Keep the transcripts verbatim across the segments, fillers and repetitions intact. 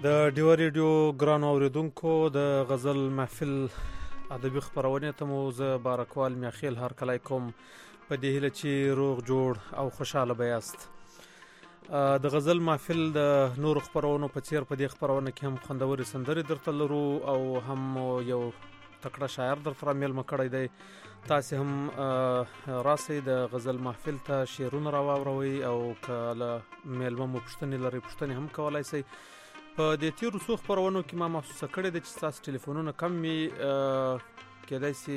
د ډیو ریډیو ګران اوریدونکو د غزل محفل ادبي خبرونه ته مو زه بارکوال میاخیل هر کله کوم په دې هیله چې روغ جوړ او خوشاله بیاست. د غزل محفل د نور خبرونو په څیر په دې خبرونه کې هم خوندوري سندري درته لرو او هم یو تکړه شاعر درته میلمه کړی دی. تاسو هم راسي د غزل محفل ته شعرونه راووروي او کله میلمه مو پښتني لري پښتني هم کولای شي. په دې تیرو څو خبرونو کې ما محسوسه کړې ده چې تاسو ټلیفونونه کم وي، کېدای شي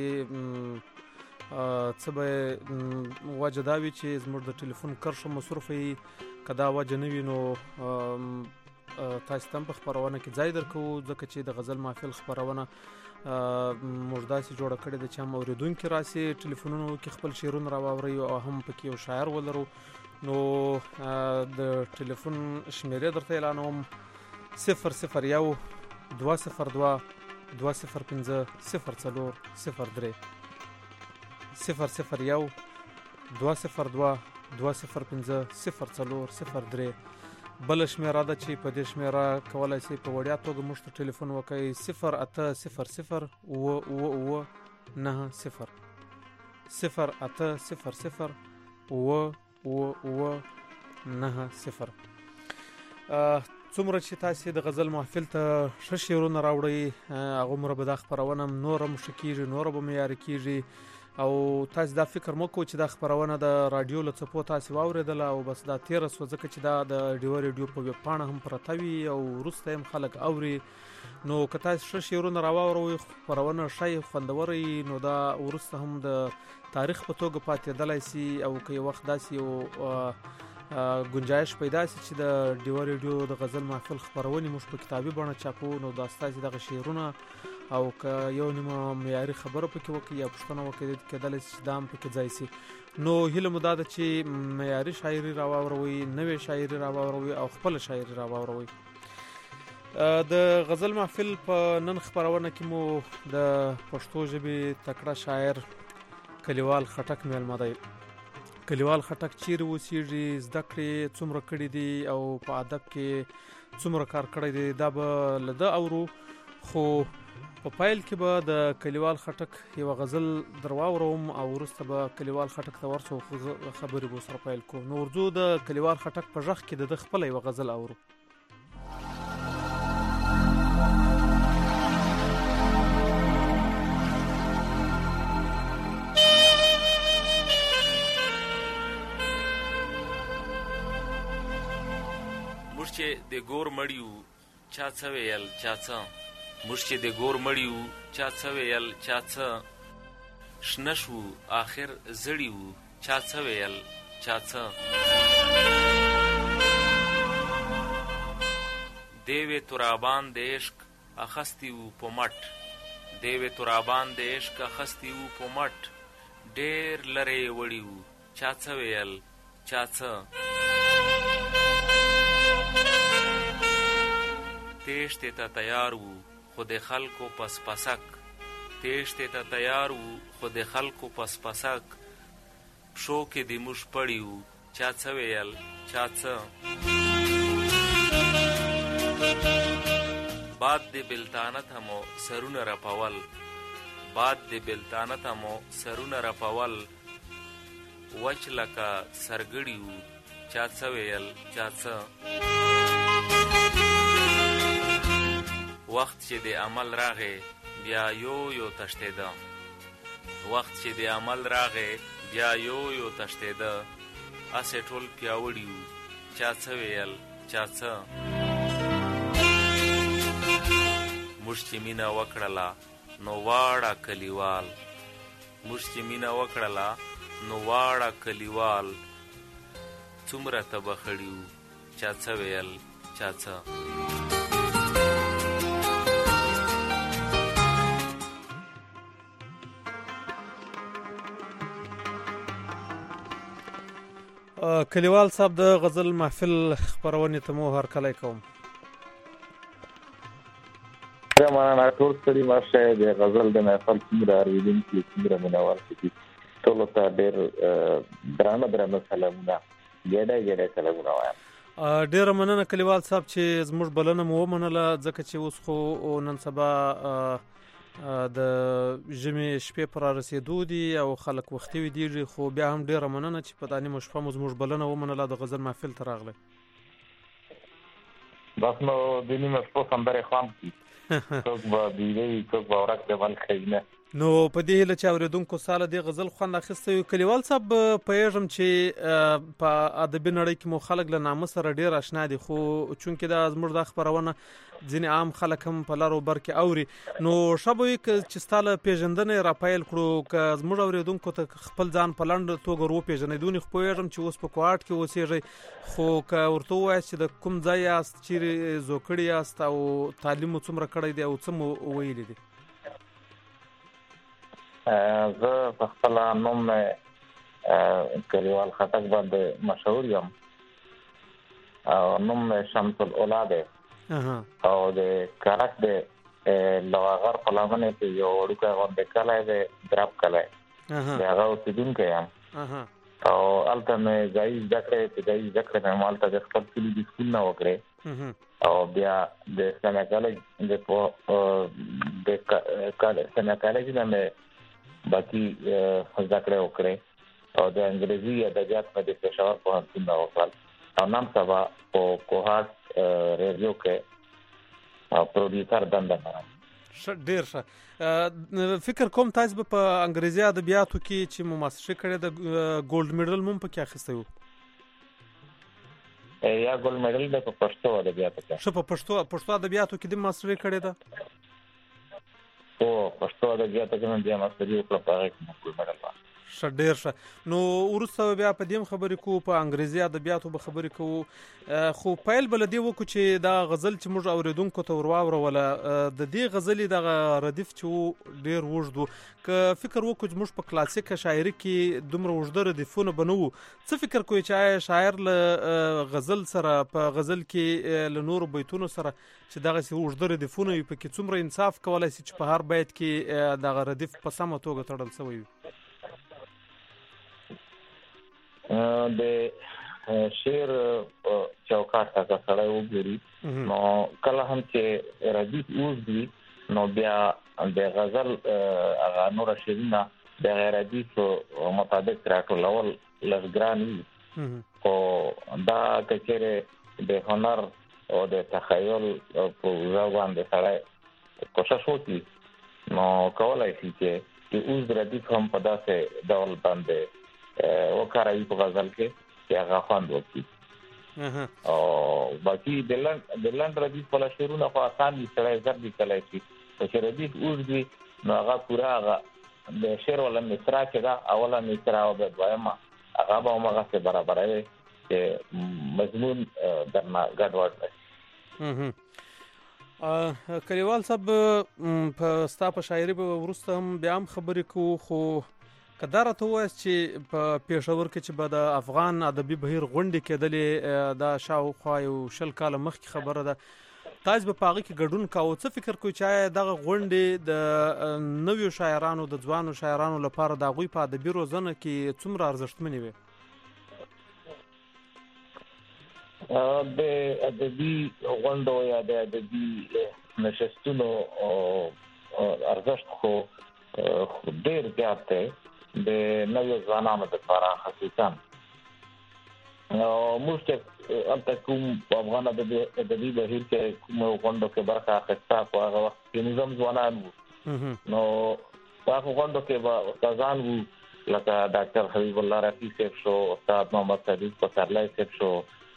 څه به وجه دا وي چې زموږ د ټلیفون کرښه مصروفه وي. که دا وجه نه وي نو تاسو ته هم په خبرونه کې ځای درکوو، ځکه چې د غزل محفل خبرونه موږ داسې جوړه کړې ده چې هم اورېدونکي راسي ټلیفونونو کې خپل شعرونه راواوري او هم پکې یو شاعر ولرو. نو د ټلیفون شمیرې درته اعلانوم: صفر صفر یو دوه صفر دوه دوه صفر پنځه صفر څلور صفر درې صفر صفر یو دوه صفر دوه دوه صفر پنځه صفر څلور صفر درې. بل شمیره ده چې په دې شمیره کولای شي په وړیا توګه موږ ته ټلیفون وکړئ: صفر اته صفر صفر اوه اوه اوه نهه صفر صفر اته صفر صفر اوه اوه اوه نهه صفر. څومره چې تاسو د غزل محفل ته ښه شعرونه راوړئ هغومره به دا خپرونه نور هم ښه کېږي، نور به معیاري کېږي. او تاسو دا فکر مه کوئ چې دا خپرونه د راډیو له څپو تاسو واورېدله او بس دا تېره سوه، ځکه چې دا د ډیو ریډیو په ویب پاڼه هم پرته وي او وروسته هم خلک اوري. نو که تاسو ښه شعرونه راواوروئ، خپرونه ښه خوندوره وي، نو دا وروسته هم د تاریخ په توګه پاتېدلی سي. او که یو وخت داسې یو گنجایش پیدا شي چې د ډیو ریډیو د غزل محفل خبرونې موږ په کتابي بڼه چاپو، نو دا ستاسې دغه شعرونه او که یو نیمه معیاري خبره پکې وکړي یا پوښتنه وکړي کېدلی شي چې دا هم پکې ځای شي. نو هیله مو دا ده چې معیاري شاعري راواوروئ، نوې شاعري راواوروئ او خپله شاعري راواوروئ. د غزل محفل په نن خبرونه کې مو د پښتو ژبې تکړه شاعر کلیوال خټک میلمه دی. کلیوال خټک چیرې اوسېږي، زده کړې څومره کړي دي او په ادب کې څومره کار کړی دی، دا به له ده اورو. خو په پیل کې به د کلیوال خټک یوه غزل در واوروم او وروسته به کلیوال خټک ته ورسو خبرې به ورسره پیل کړو. نو ورځو د کلیوال خټک په غږ کې د ده خپله یوه غزل اورو. موږ چې د ګور مړیو چا څه ویل چا څه موږ چې د ګور مړیو چا څه ویل چا څه شنه شو آخر زړي وو چا څه ویل چا څه. دیوې ترابان د عشق اخستی وو په مټ دیوې ترابان د عشق اخستی وو په مټ ډېر لرې وړي وو چا څه ویل چا څه. تیشتے تا تیار وو خود خلکو پس پسک تیشتے تا تیار وو خود خلکو پس پسک پښو کې د موږ پړي وو چا څه ویل چا څه. باد د بلتانه ته مو سرونه رپول باد د بلتانه ته مو سرونه رپول وچ لکه سرګړي وو چا څه ویل چا څه. وخت چې د عمل راغې بیا یو یو تښتېده وخت چې د عمل راغې بیا یو یو تښتېده اسې ټول پیاوړي وو چا څه ویل چا څه. موږ چې مینه وکړله نو واړه کلیوال موږ چې مینه وکړله نو واړه کلیوال څومره تبه خړي وو چا څه ویل چا څه. کلیوال صاحب د غزل محفل خبرونې ته مو هر کلی کوم. مننه ټول ستړي ماشه د غزل د محفل څومره اورېدونکي څومره مینوال دي ټولو ته ډېر درانه درانه سلامونه ګډه ګډه سلامونه وایم. ډیره مننه کلیوال صاحب چې زموږ بلنه مو ومنله، ځکه چې اوس خو نن سبا د ژمي شپې پر رسیدو دي او خلک وختي ویدیږي، خو بیا هم ډیره مننه چې په دانې مشفه مو زموږ بلنه ومنله د غزل محفل ته راغلی. بس نو د نیمه شپو سندرې خوام کی څوک به بیری څوک به ورک د بل خینه. نو په دې هیله چې اوریدونکو ساله دی غزل خوند اخیستی وي. کلیوال صاحب پوهېږم چې په ادبي نړۍ کې مو خلک له نامه سره ډېر اشنا دي، خو چونکې دا زموږ دا خپرونه ځینې عام خلک هم په لر او بر کې اوري، نو ښه به وي چې ستا له پېژندنې راپیل کړو، که زموږ اوریدونکو ته خپل ځان په لنډه توګه ور وپېژنئ. دونې خو پوهېږم چې اوس په کوهاټ کې اوسېږئ، خو که ورته ووایاست چې د کوم ځای یاست، چیرې زوکړي یاست او تعلیم مو څومره کړی دی او څه مو ویلي دي؟ زه په خپل نوم کلیوال خټک باندې مشهور یم او نوم شمس الاولا دی او د کارک دی لواغر په لمنې کې یو وړوکی غونډې کلی دی دراب کلی د هغه اوسېدونکی یم او هلته مې ځایي زده کړې ابتدایي زده کړې مې هلته د خپل کلي د سکول نه وکړې او بیا د اسلامي کالج د اسلامي کالج نه مې باقي زده کړې وکړې او د انګریزي ادبیات مې د پېښور پوهنتون نه وکړل او نن سبا په کوهاټ ریډیو کې پروډیوسر دنده لرم. ډېر ښه. فکر کوم تاسو به په انګریزي ادبیاتو کې چې مو ماسټري کړې ده ګولډ میډل مو پکې اخیستی و؟ یا ګولډ میډل د په پښتو ادبیاتو کې. ښه، په پښتو پښتو ادبیاتو کې د ماسټري کړې ده؟ او پښتو ادبیاتو کې مې بیا ماسټري وکړه، په هغه کې مې ګولډ میډل واخیست. ښه، ډېر ښه. نو وروسته بیا په دې هم خبرې کوو، په انګریزي ادبیاتو به خبرې کوو، خو پیل به له دې وکړو چې دا غزل چې موږ اورېدونکو ته ور واوروله، د دې غزلې دغه ردیف چې و ډېر اوږد و، که فکر وکړو چې موږ په کلاسیکه شاعري کې دومره اوږده ردیفونه به نه وو، څه فکر کوئ چې آیا شاعر له غزل سره په غزل کې له نورو بیتونو سره چې دغسې اوږده ردیفونه وي پکې څومره انصاف کولی شي چې په هر بیت کې دغه ردیف په سمه توګه تړل شوی وي؟ د شعر چوکاټ ته که سړی وګوري نو کله هم چې ردیف اوږد وي نو بیا د غزل هغه نوره شعرونه د هغې ردیف مطابق راټولول لږ ګران وي، خو دا که چېرې د هنر او د تخیل په اوږه باندې سړی کوشش وکړي نو کولی شي چې اوږد ردیف هم په داسې ډول باندې وکاروي په غزل کې چې هغه خوند وکړي. او باقي د لنډ ردیف په شعرونه خو اسان دي، سړی زر لیکلی شي، خو چې ردیف اوږد وي نو هغه پوره هغه د شعر ولا مصرع چې ده اوله مصرع او بیا دویمه هغه به هماغسې برابروي چې مضمون درنه ګډوډ نه شي. کلیوال صاحب په ستا په شاعري به وروسته هم بیا هم خبرې کوو، خو که دا راته ووایاست چې په پېښور کې چې به د افغان ادبي بهیر غونډې کېدلې، دا شاوخوا یو شل کاله مخکې خبره ده، تاسو به په هغه کې ګډون کاوه، څه فکر کوئ چې آیا دغه غونډې د نویو شاعرانو د ځوانو شاعرانو لپاره د هغوی په ادبي روزنه کې څومره ارزښتمنې وي؟ د ادبي غونډو یا د ادبي نشستونو ارزښت خو ډېر زیات دی د نویو ځوانانو دپاره خصوصا. موږ چې هلته کوم په افغان ادبي بهیر کې کومو غونډو کې برخه اخیسته په هغه وخت کې نظام ځوانان وو، نو په هغو غونډو کې به استادان وو لکه ډاکټر حبیب الله رفیع صاحب شو، استاد محمد صدیق پسرلی صاحب شو،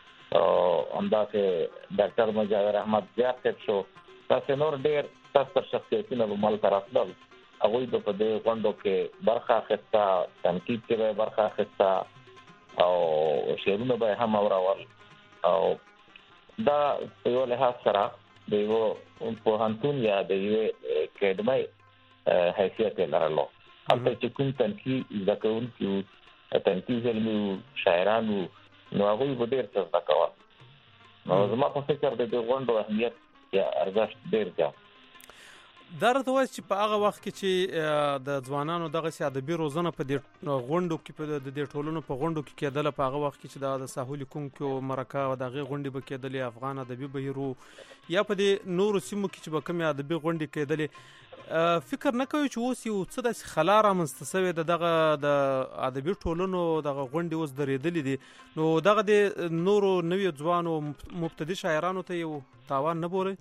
همداسې ډاکټر مجاور احمد زیار صاحب شو، داسې نور ډېر ستر شخصیتونه به ملته راتلل. هغوی به په دې غونډو کې برخه اخیسته، تنقید کې به برخه اخیسته او شعرونه به یې هم اورول، او دا په یو لحاظ سره د یوه پوهنتون یا د یوې اکاډمۍ حیثیت یې لرلو. هلته چې کوم تنقید زده کوونکي وو، تنقید علمي وو، شاعران وو، نو هغوی به ډېر څه زده کول. نو زما په فکر د دې غونډو اهمیت یا ارزښت ډېر زیات. دا راته وایي چې په هغه وخت کې چې د ځوانانو دغه سي ادبي روزنه په دې غونډو کې په دې ټولنو په غونډو کې کېدله، په هغه وخت کې چې د ساحل کوونکو مرکه او دغه غونډې به کېدلې، افغان ادبي بهیرو یا په دې نورو سیمو کې چې به کومې ادبي غونډې کېدلې، فکر نه کوي چې اوس یو څه داسې خلا رامنځته شوې ده دغه د ادبي ټولنو دغه غونډې اوس درېدلې دي، نو دغه د نورو نویو ځوانو مبتدي شاعرانو ته یو تاوان نه بوري؟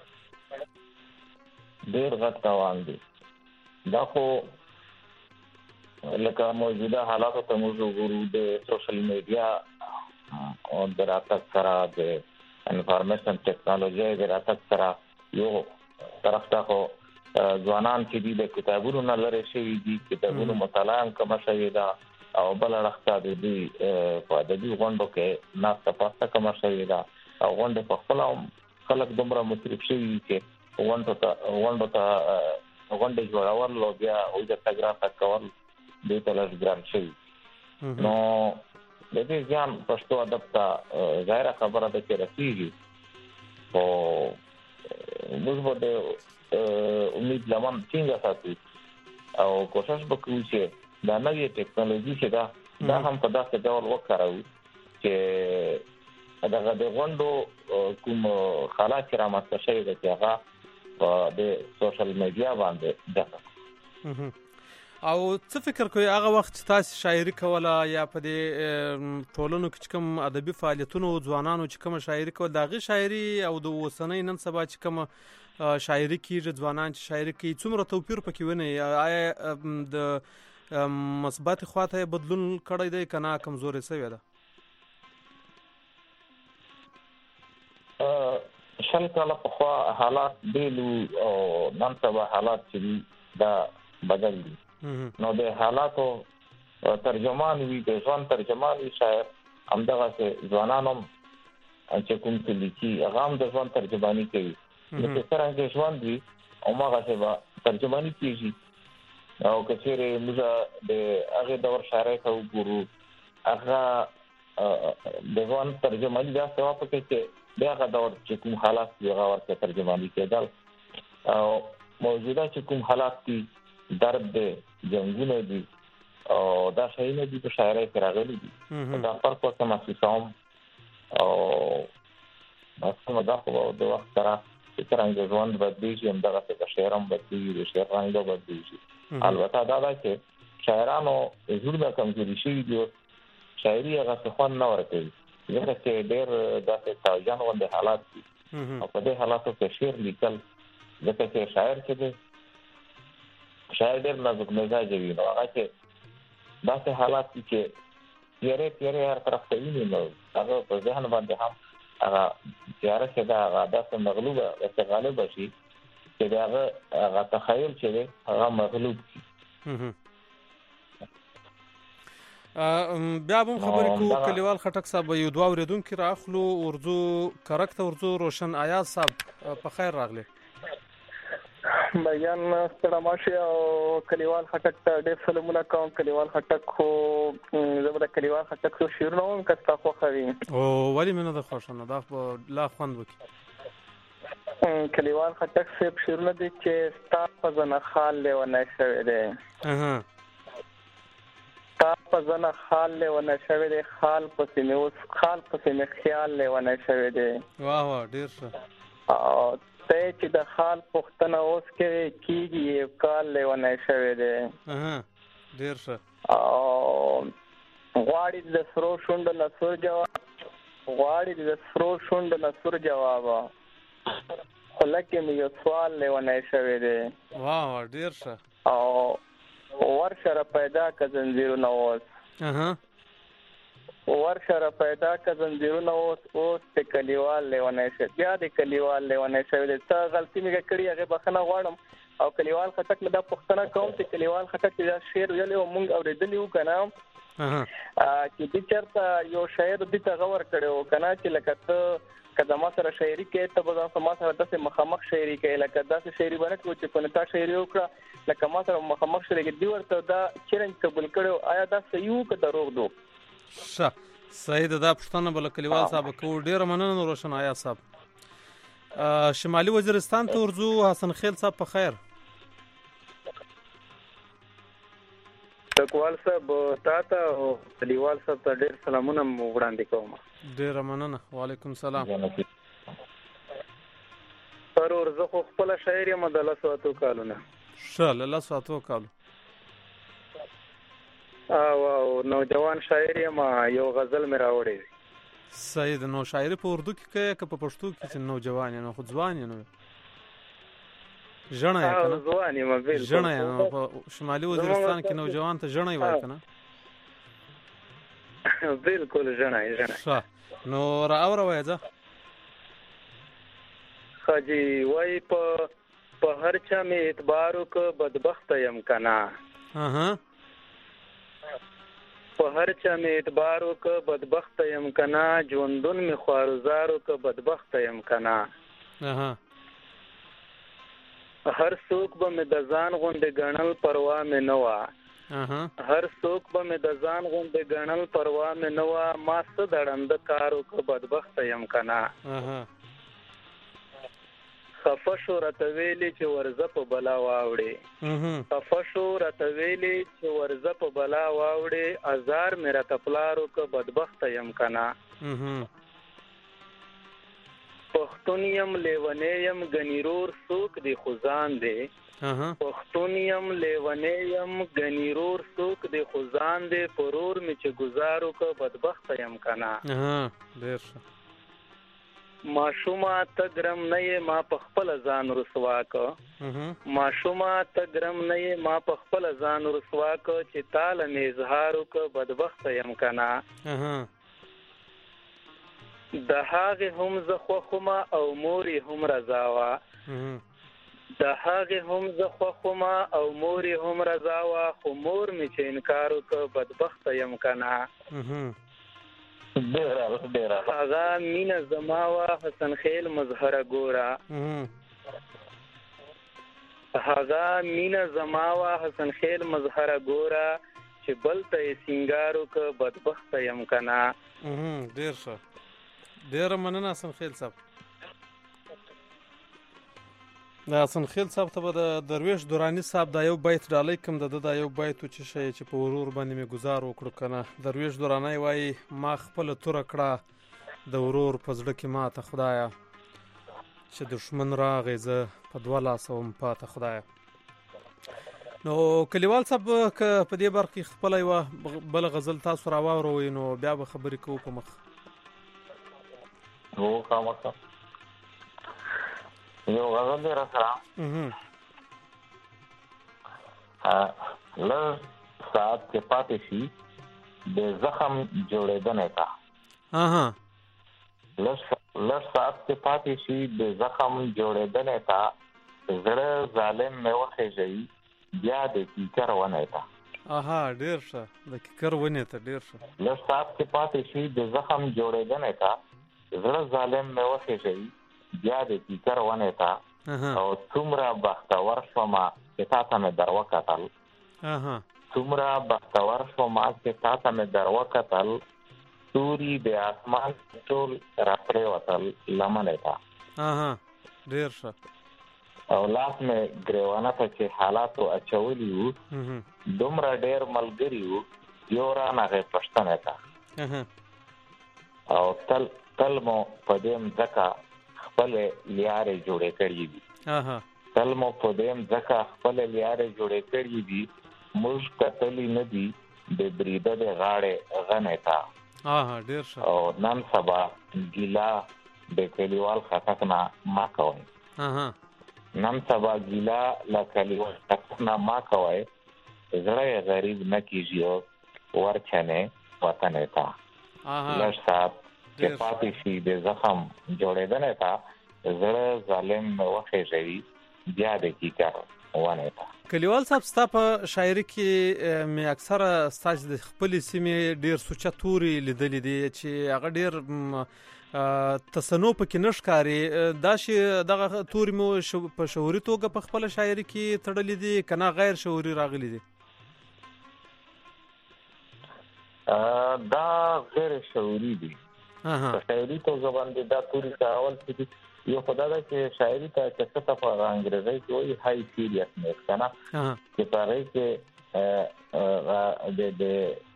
ډېر غټ تاوان دی. دا خو لکه موجوده حالاتو ته موږ وګورو، د سوشل میډیا او د راتګ سره د انفارمیشن ټیکنالوژي د راتګ سره یو طرف ته خو ځوانان چې دي د کتابونو نه لرې شوي دي، کتابونو مطالعه هم کمه شوې ده، او بل اړخ ته د دوی په ادبي غونډو کې ناسته پاسته کمه شوې ده، او غونډې په خپله خلک دومره مصرف شوي دي چې غونډو ته غونډو ته غونډې جوړول او بیا د تګ راتګ کول دوی ته لږ ګران شوي. نو د دې ځان پښتو ادب ته ظاهره خبره ده چې رسېږي، خو موږ به د امید لمن څنګه ساتو او کوشش وکړو چې دا نوې ټیکنالوژي چې ده دا هم په داسې ډول وکاروو چې دغه د غونډو کوم خلا چې رامنځته شوې ده چې هغه د سوشل میډیا باندې ده. او څه فکر کوي هغه وخت چې تاسو شاعري کوله یا په دې ټولنو کې کوم ادبي فعالیتونو ځوانانو چې کوم شاعري کول، دغه شاعري او د اوسنۍ نن سبا چې کوم شاعري کیږي ځوانان چې شاعري کوي، څومره توپیر پکې ونی؟ آیا د مثبت خواته بدلون کړی دی کنه کمزوري شوی ده؟ شل کاله پخوا حالات بیلو او نن سبا حالات چې دي دا بدل دي. نو د حالاتو ترجمان وي، د ځوان ترجمان وي شاعر، همدغه چې ځوانانو چې کوم څه لیکي هغه هم د ځوان ترجماني کوي، لکه څنګه چې ځوان وي او هغه چې ترجماني کیږي. او که چیرې موږ د هغه دور شاعرۍ ته وګورو، هغه د ځوان ترجماني دا څه وخت کې بیا هغه دور چې کوم حالات دي هغه ورته ترجماني کېدل، او موجوده چې کوم حالات دي، درد دی، جنګونه دي، او دا شایونه دي په شاعرۍ کې راغلي دي، دا فرق ورته محسوسوم. او مثلا دا خو د وخت سره چې څرنګه ژوند بدلېږي همدغسې د شعر هم بدلېږي، د شعر رنګ به بدلېږي. البته دا ده چې شاعرانو زړونه کمزوري شوي دي، شاعري هغسې خوند نه ورکوي، ځکه چې ډېر داسې تاوجن غوندې حالات دي، او په دې حالاتو کې شعر لیکل، ځکه چې شاعر چې دی شاعر ډېر نازک مزاجه وي، نو هغه چې داسې حالات دي چې تیارې تیارې هر طرف ته ویني، نو هغه په ذهن باندې هم هغه تیاره چې ده هغه داسې مغلوبه داسې غالبه شي چې د هغه هغه تخیل چې دی هغه مغلوب شي. بیا هم خبرې کوو کلیوال خټک صاحب، یو دوه اورېدونکي راخلو، ورځو کرک ته ورځو روشن ایاز صاحب، په خیر راغلی. بیان ستړه ماشي او کلیوال خټک ته ډېر سلامونه کوم. کلیوال خټک خو زه به د کلیوال خټک څو شعرونه وایم که ستا خوښه وي. او ولې مې نه ده خوښه، نو دا به لا خوند وکړي. کلیوال خټک صاحب شعرونه دي چې ستا په زنه خال لیونی شوی دی، ستا په زنه خال لیونی شوی دی، خال پسې مې اوس خال پسې مې خیال لیونی شوی دی. واه واه ډېر ښه. او ته چې د خال پوښتنه اوس کې کېږي یو کال لیونی شوی دی. ډېر ښه. او غواړي د سرو شونډو نه سور جواب، غواړي د سرو شونډو نه سور جواب، خو لکه مې یو سوال لیونی شوی دی. واه واه ډېر ښه. او ورشه را پیدا که زنځیرونه اوس، ورشه را پیدا که زنځیرونه اوس، اوس د کلیوال لیونی شوی، بیا د کلیوال لیونی شوی دی. څه غلطي مې کړې هغې بخښنه غواړم. او کلیوال خټک مې دا پوښتنه کوم چې کلیوال خټک چې دا شعر ویلی او موږ اورېدلي وو که نه، چې دې چېرته یو شاعر دې ته غور کړی وو که نه، چې لکه ته که زما سره شاعري کوې ته به ځان ما سره داسې مخامخ شاعري کوې، لکه داسې شاعري به نه کوو چې په نتا شاعري وکړه لکه ما سره مخامخ شاعري کوي. دوی ورته دا چیلنج قبول کړی، آیا دا صحیح وو که دروغ دو؟ ښه صحیح ده. دا پوښتنه به له کلیوال صاحب کوو. ډېره مننه روشن ایاز صاحب. شمالي وزیرستان ته ورځو. حسن خیل صاحب په خیر؟ ټکوال صاحب تا ته او کلیوال صاحب ته ډېر سلامونه وړاندې کوم. ډېره مننه. وعلیکم سلام. سرور زه خو خپله شاعر یم د لسو اتو کالونه. ښه له لسو اتو کالو. او او نوجوان شاعر یم، یو غزل مې راوړی دی. صحیح ده. نو شاعري په اردو کې کوې که په پښتو کې چې نوجوان یې؟ نو خو ځوان یې نو ژڼه یې که نه؟ ځوان یم بالکل. ژڼه یې نو په شمالي وزیرستان کې نوجوان ته ژڼه یې وایي که نه؟ بالکل ژڼه یې ژڼه. ښه نو را اوره وایه ځه. ښه جي وایي په په هر چا مې اعتبار وکړه بدبخته یم که نه. په هر چا مې اعتبار وکړه بدبخته یم که نه. ژوندون مې خوارزار وکړه بدبخته یم که نه. هر څوک به مې د ځان غوندې ګڼل پروا مې نه وه. هر څوک به مې د ځان غوندې ګڼل پروا مې نه وه. ما څه د ړنده کار وکړه بدبخته یم که نه. خفه شو راته ویلې چې ورځه په بلا واوړې. خفه شو راته ویلې چې ورځه په بلا واوړې. ازار مې راته پلار وکړه بدبخته یم که نه. پښتون یم لیونی یم ګنې رور څوک دی خو ځان دی. پښتون یم لیونی یم ګنې رور څوک دی خو ځان دی. په رور مې چې ګزار وکړه بدبخته یم که نه. ډېر ښه. ماشومه ته ګرم نه یې ما په خپله ځان رسوا که. ماشومه ته ګرم نه یې ما په خپله ځان رسوا که. چې تاله مې اظهار وکړه بدبخته یم که نه. د هغې هم زه خوښومه او مور یې هم رضا وه. د هغې هم زه خوښومه او مور یې هم رضا وه. خو مور مې چې انکار وکړه بدبخته یم که نه. هغه مینه زما وه حسن خیل مظهره ګوره. هغه مینه زما وه حسن خیل مظهره ګوره. چې بل ته یې سینګار وکړه بدبخته یم که نه. ډېر ښه. ډېره مننه حسن خیل صاحب. د حسن خیل صاحب ته به د درویش دراني صاحب دا یو بیت ډالۍ کوم. د ده دا یو بیت و چې شی چې په ورور باندې مې ګزار وکړو که نه. درویش درانی وایي ما خپله توره کړه د ورور په زړه کې ماته خدایه. چې دښمن راغی زه په دوه لاسه وم پاته خدایه. نو کلیوال صاحب که په دې برخه کې خپله یوه بله غزل تاسو را واوروئ نو بیا به خبرې کوو په مخ. هو خامخا یو غزل دی را سره. لږ ساعت کې پاتې شي د زخم جوړېدنې ته. لږ ساعت کې پاتې شي د زخم جوړېدنې ته. زړه ظالم مې وخېژوي بیا د کیکر ونې ته. ډېر ښه. د کیکر ونې ته ډېر ښه. لږ ساعت کې پاتې شي د زخم جوړېدنې ته. زړه ظالم مې وخېژوي بیا د کیکر ونې ته. او څومره بختور شومه چې تا ته مې در وکتل. څومره بختور شومه چې تا ته مې در وکتل. ستوري د اسمان ټول را پرېوتل لمنې ته. ډېر ښه. او لاس مې ګرېوانه ته چې حالاتو اچولي وو. دومره ډېر ملګري وو یو رانغې پښتنې ته. او تل تل مو په دې مځکه خپلې لیارې جوړې کړې دي. تل مو په دې مځکه خپلې لیارې جوړې کړې دي. موږ کتلي نه دي د بریده د غاړې غنې ته. او نن سبا ګیله د کلیوال خټک نه ما کوئ. نن سبا ګیله له کلیوال خټک نه ما کوئ. زړه یې غریب نه کېږي ورچنې وطنې ته. لږ ساعت چې پاتې شي د زخم جوړېدنې ته. زړه ظالم مې وخېژوي بیا د کیکر ونې ته. کلیوال صاحب ستا په شاعري کې مې اکثره ستاسې د خپلې سیمې ډېر سوچه توري لیدلي دي چې هغه ډېر تصنع پکې نه ښکاري. دا چې دغه توري مو په شعوري توګه په خپله شاعري کې تړلي دي که نه غیر شعوري راغلي دي؟ دا غیر شعوري دي. په شاعري توګه باندې دا توري کارول چې یو خدای دا چې شاعري ته چې څه په انګریزي کې وایي هاي سیریسنس کنه چې پاره کې د د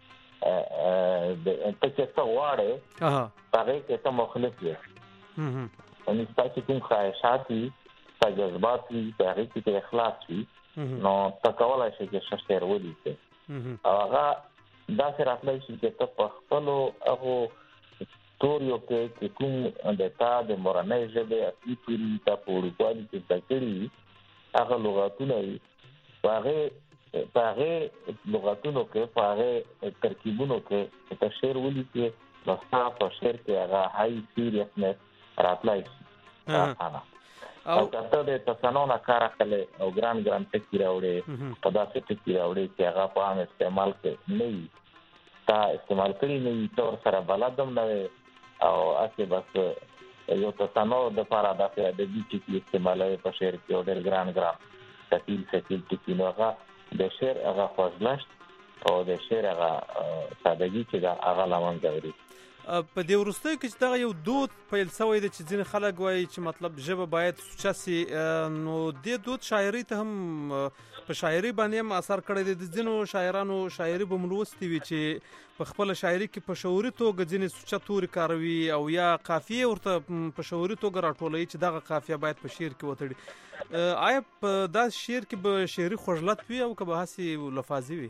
د ته چې څه واړې پاره کې ته مخالف یې ان چې کوم خواهشات وي تجربات وي پاره کې اخلاص وي نو تکوالای شي چې شعر ولیکي هغه دا سره خپل شي چې ته په خپل هغه توریو کې کوم د تا د مورنۍ ژبې اصلي توري ته په ورکوالي کې ځکړي هغه لغاتونه وي هغه هغه لغاتونو کې هغه ترکیبونو کې ته شعر ولیکي نو تاسو په شعر کې هغه هاي سیریسنس راتلای شي او کته د تصنونه کار کړي او ګران ګران ټکی راوړي په داسې ټکی راوړي چې هغه په عام استعمال کې نه وي تا استعمال کړي نه وي تور سره بلدم نه او اته بس یو تصنو د لپاره د د دې ټکی استعمالوي په شعر کې ډېر ګران ګران تکیل تکیل ټکی نو هغه د شعر هغه خوځلشت او د شعر هغه سادهګي چې دا هغه لمن غوړي په دې ورستۍ کې چې دا یو دود پیل شوی دی چې ځین خلک وایي چې مطلب ژبه باید سوچاسي نو دې دود شاعري ته هم په شاعري باندې هم اثر کړی دی د ځینو شاعرانو شاعري به ملوستي وي چې په خپل شاعري کې په شعوري توګه ځینې سوچا توري کاروي او یا قافیه ورته په شعوري توګه راټولوي چې دغه قافیه باید په شعر کې وتړي آیا په دا شعر کې به شعري خوږلت وي او که به هسې لفاظي وي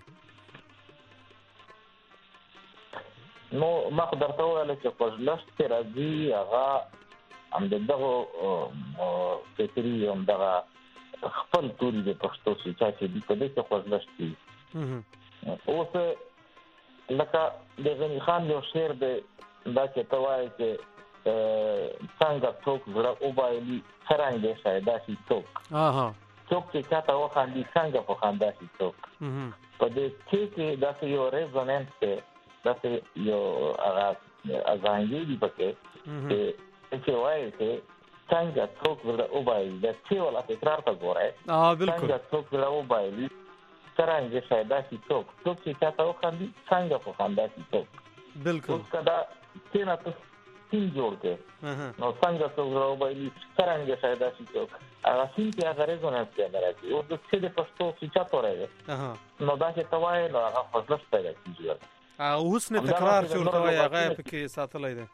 نو ما درته ویل چې خوځلشت راځي هغه هم دغه فکری هم دغه خپل توري د پښتو سوچا چې د دې څه خوځلشت دي اوس لکه د غنی خان یو شعر دی دا چې توای چې څنګه څوک زړه او بایلی څنګه شایدا شي څوک اها څوک چې چاته وخاندي څنګه په خندا شي څوک په دې کې دا یو ریزونانس دی دا یو هغه ازانګي دی پکې چې وایي چې څنګه څوک زړه او بایلی دا چې ولا تکرار تا ګورای اه بالکل څنګه څوک زړه او بایلی څنګه شایدا شي څوک څوک چې چاته وخاندي څنګه په خندا شي څوک بالکل کدا څنګه تاسو تین جوړ کې نو څنګه څوک زړه او بایلی څنګه شایدا شي څوک هغه څنګه هغه ریزونانس دی راځي او د څه د پښتو سوچا تورې نو دا چې توای نو هغه فضل پیدا کیږي او حسن تکرار چې ورته وایي هغه پکې ساتلای دی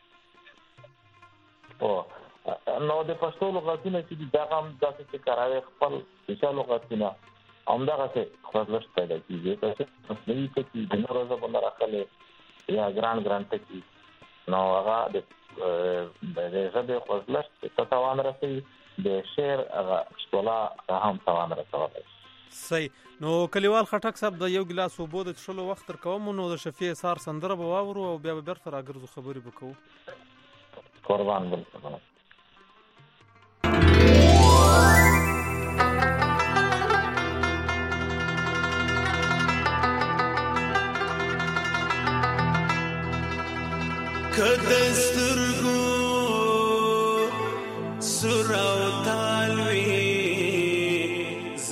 او نو د پښتو لغاتونه چې دا هم داسې چې کاروي خپل چې لغاتونه همدغه څه خوځښت پیدا کیږي چې مصنوعي ټکي د نورو ژبو نه راخلي یا ګران ګران ټکي نو هغه د ژبې خوځښت ته توان رسوي د شعر هغه ښکلا هم توان رسوي صحیح نو کلیوال خټک صاحب د یو ګلاس اوبو د څښلو وخت تر کوم نو د شفیع سار سندره به واورو او بیا به بیرته راګرځو خبرې وکړو قربان بل کدسترګو سراو تالوي ز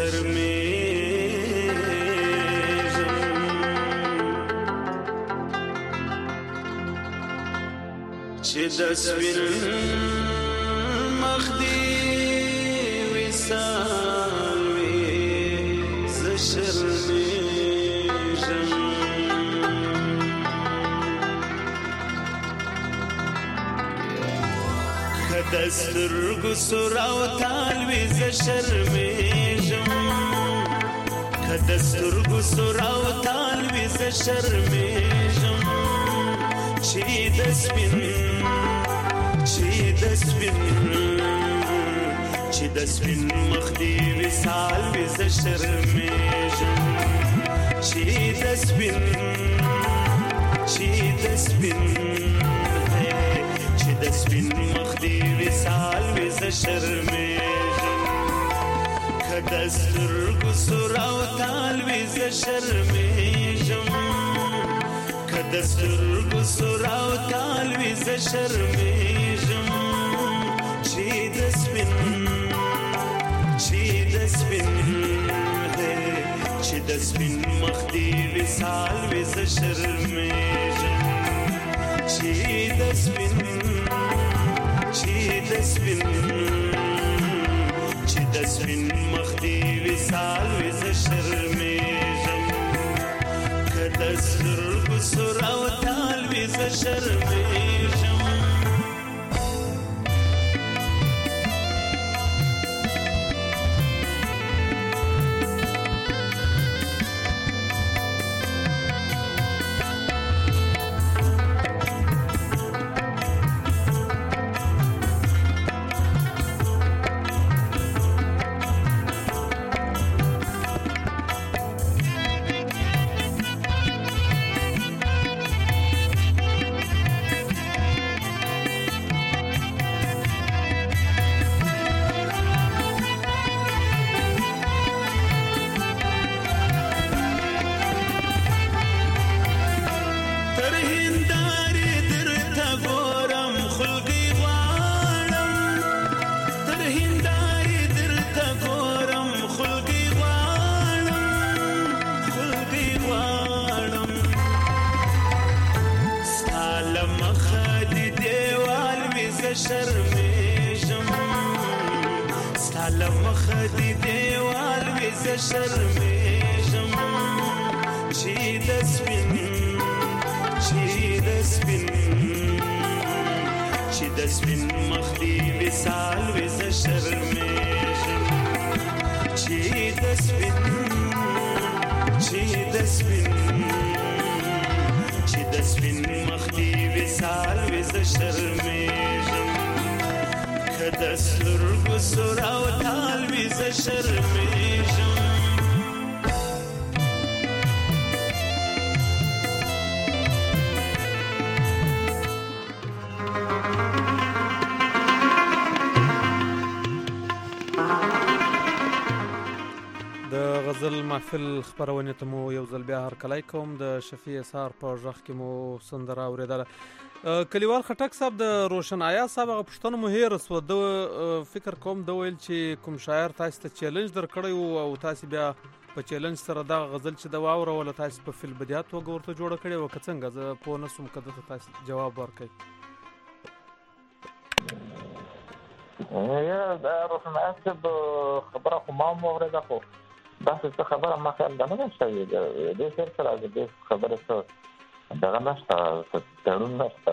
شرمېږم چې د سپین مخ دې وصال وي ز شرمېږم کدسترګو سراو تالوي ز شرمېږم کدسترګو سراو تالوي ز شرمېږم چې د سپین چې د سپین چې د سپین مخ دې وصال وي ز شرمېږم چې د سپین چې د سپین چې د سپین مخ دې وصال وي ز شرمېږم کدسترګو سراو تالوي ز شرمېږم کدسترګو سراو تالوي ز شرمېږم چې د سپین چې د سپین چې د سپین مخ دې وصال وي ز شرمېږم چې سپین چې د سپین چې د سپین مخ دی وصال وز شرمېږم که د سترګو سور او تال وز شرمېږم شرمېږم ستا له مخه دې دیوال وي زه شرمېږم چې د سپین چې د سپین چې د سپین مخ دې وصال وي زه شرمېږم چې د سپین چې د سپین چې د سپین مخ دې وصال وي زه شرمېږم د سترګو سور او تال وي زه شرمېږم د غزل محفل خپرونې ته مو یو ځل بیا هرکلی کوم. د شفیع سار په غږ کې مو سندره اورېدله. کلیوال خټک صاحب د روشن آیا صاحب هغه پوښتنه مو هېره سوه. د فکر کوم د ویل چې کوم شاعر تاسو ته چیلنج درکړی و او تاسو بیا په چیلنج سره دغه غزل چې د واوروله تاسو په فلبدیا توګه ورته جوړه کړې وه که څنګه؟ زه پوه نه سوم که دته تاسو جواب ورکړئ. یا د روشن آیا صاحب خبره خو ما هم واورېده خو داسې څه خبره ما خیال ده نه ده شوې. دې شعر سره د دې خبرې څه دغه نشته تړون نشته.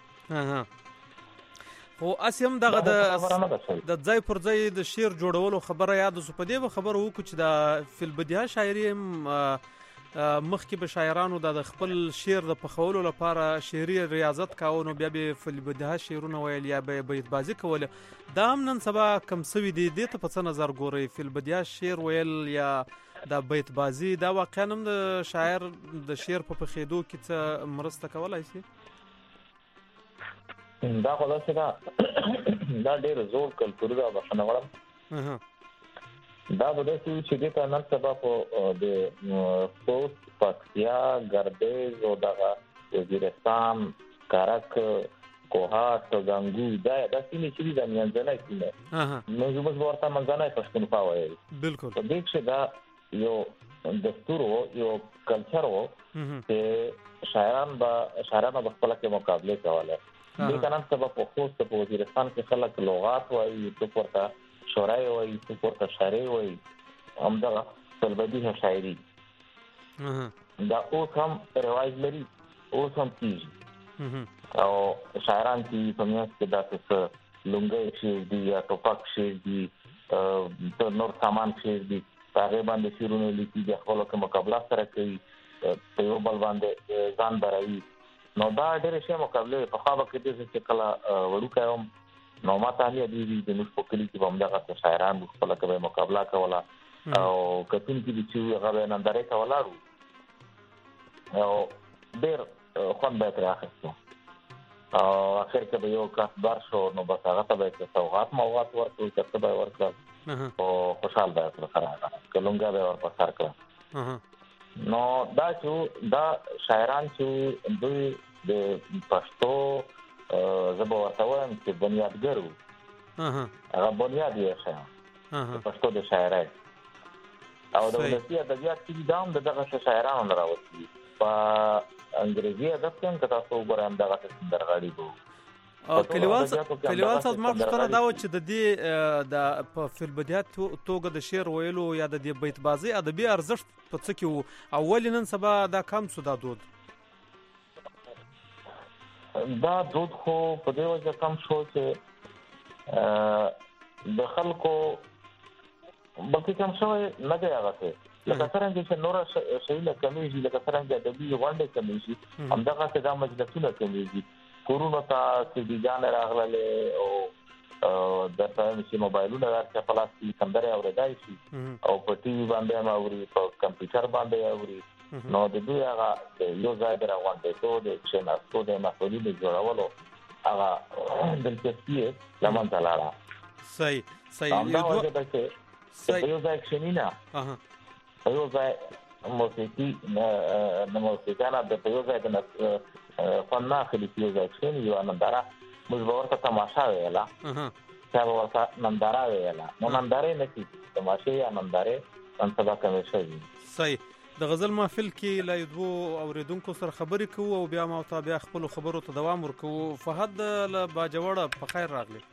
خو اسې هم دغه د ځای پر ځای د شعر جوړولو خبره یاد سو. په دې به خبره وکړو چې د فلبدیا شاعري هم مخکې به شاعرانو د خپل شعر د پخولو لپاره شعري ریاضت کاوه نو بیا به فلبدیا شعرونه ویل یا به بیت بازي کوله. دا هم نن سبا کم سوي دي. دې ته په څه نظر ګورئ؟ فلبدیا شعر ویل یا دا بیت بازي دا واقعا هم د شاعر د شعر په پخېدو کې څه مرسته کولی شي؟ دا خو داسې ده دا ډېر زوړ کلتور ده. بخښنه غواړم دا به داسې وي چې دې ته نن سبا په د خوست، پکتیا، ګردیز او دغه وزیرستان، کرک، کوهاټ، ګنګو دا دا سیمې چې دي د منځنۍ سیمې نو زموږ به ورته منځنۍ پښتونخوا وایي. بالکل په دې کښې دا یو دستور و یو کلچر و چې شاعران به شاعرانو به خپله کې مقابلې کوله. دې ته نن سبا په خوست په وزیرستان کې خلک لغات وایي، څوک ورته شورای وایي، څوک ورته شاعري وایي. همدغه فلبدي شاعري دا اوس هم رواج لري، اوس هم کېږي. او شاعران چې په میاشت کې داسې څه لونګۍ شعر دي یا ټوپک شعر دي نور سامان شعر دي په هغې باندې شعرونه لیکي، د خپلو کې مقابله سره کوي، په یو بل باندې ځان بروي. نو دا ډېرې ښې مقابلې پخوا به کېدې چې کله وړوکی وم نو ما ته هم یادېږي زموږ په کلي کې به همدغسې شاعران خپله کې به یې مقابله کوله او کتونکي دي چې هغه به یې نندارې ته ولاړ وو او ډېر خوند به یې ترې اخیستو. او اخر کې به یو کس بر شو نو بس هغه ته به یې سوغات موغات ورکړو، که څه به یې ورکړل او خوشحال به یې سره سره که لونګه به یې ور په سر کړه. نو دا چې دا شاعران چې دوی د پښتو زه به ورته وایم چې بنیادګر وو، هغه بنیاد یې ښه د پښتو د شاعرۍ او د ولسي ادبیات چې دا هم د دغسې شاعرانو نه راوتلي. په انګریزي ادب کې هم که تاسو وګورئ همدغسې سندرغاړي به کلیوال کلیوال صاحب ما پوښتنه دا و چې د دې د په فلبدیات توګه د شعر ویلو یا د دې بیت بازي ادبي ارزښت په څه کې وو او ولې نن سبا دا کم شو دا دود دا دود خو په دې وجه کم شو چې د خلکو بلکې کم شوی نه دی هغه څه لکه څنګه چې نور شیونه کمیږي لکه څنګه ادبي غونډې کمیږي همدغه څه دا مجلسونه کمیږي کورونو ته چې دیجان راغله او د تاسو چې موبایلونه راځي په لاس کې سندره اورېدای شي او په ټي وي باندې ما اوري په کمپیوټر باندې اوري نو د دوی هغه یو ځای راوړل ته د چیناستو د مسؤلیت جوړولو هغه دلچسپي لمن تلاړه صحیح صحیح یو ځای کښینینا اها یو ځای موسیقي نه موسیقي نه د یو ځای د فن اخلي یو ځای کښینی یو ننداره موږ ورته تماشا ویلا اها دا ورته ننداره ویلا نو ننداره نه کی تماشا یا ننداره ان سبا کوي شي صحیح د غزل محفل کې لا یدو اوریدونکو سره خبرې کوو او بیا ما تابع خپل خبرو ته دوام ورکوو فهد له باجوړه په خیر راغلی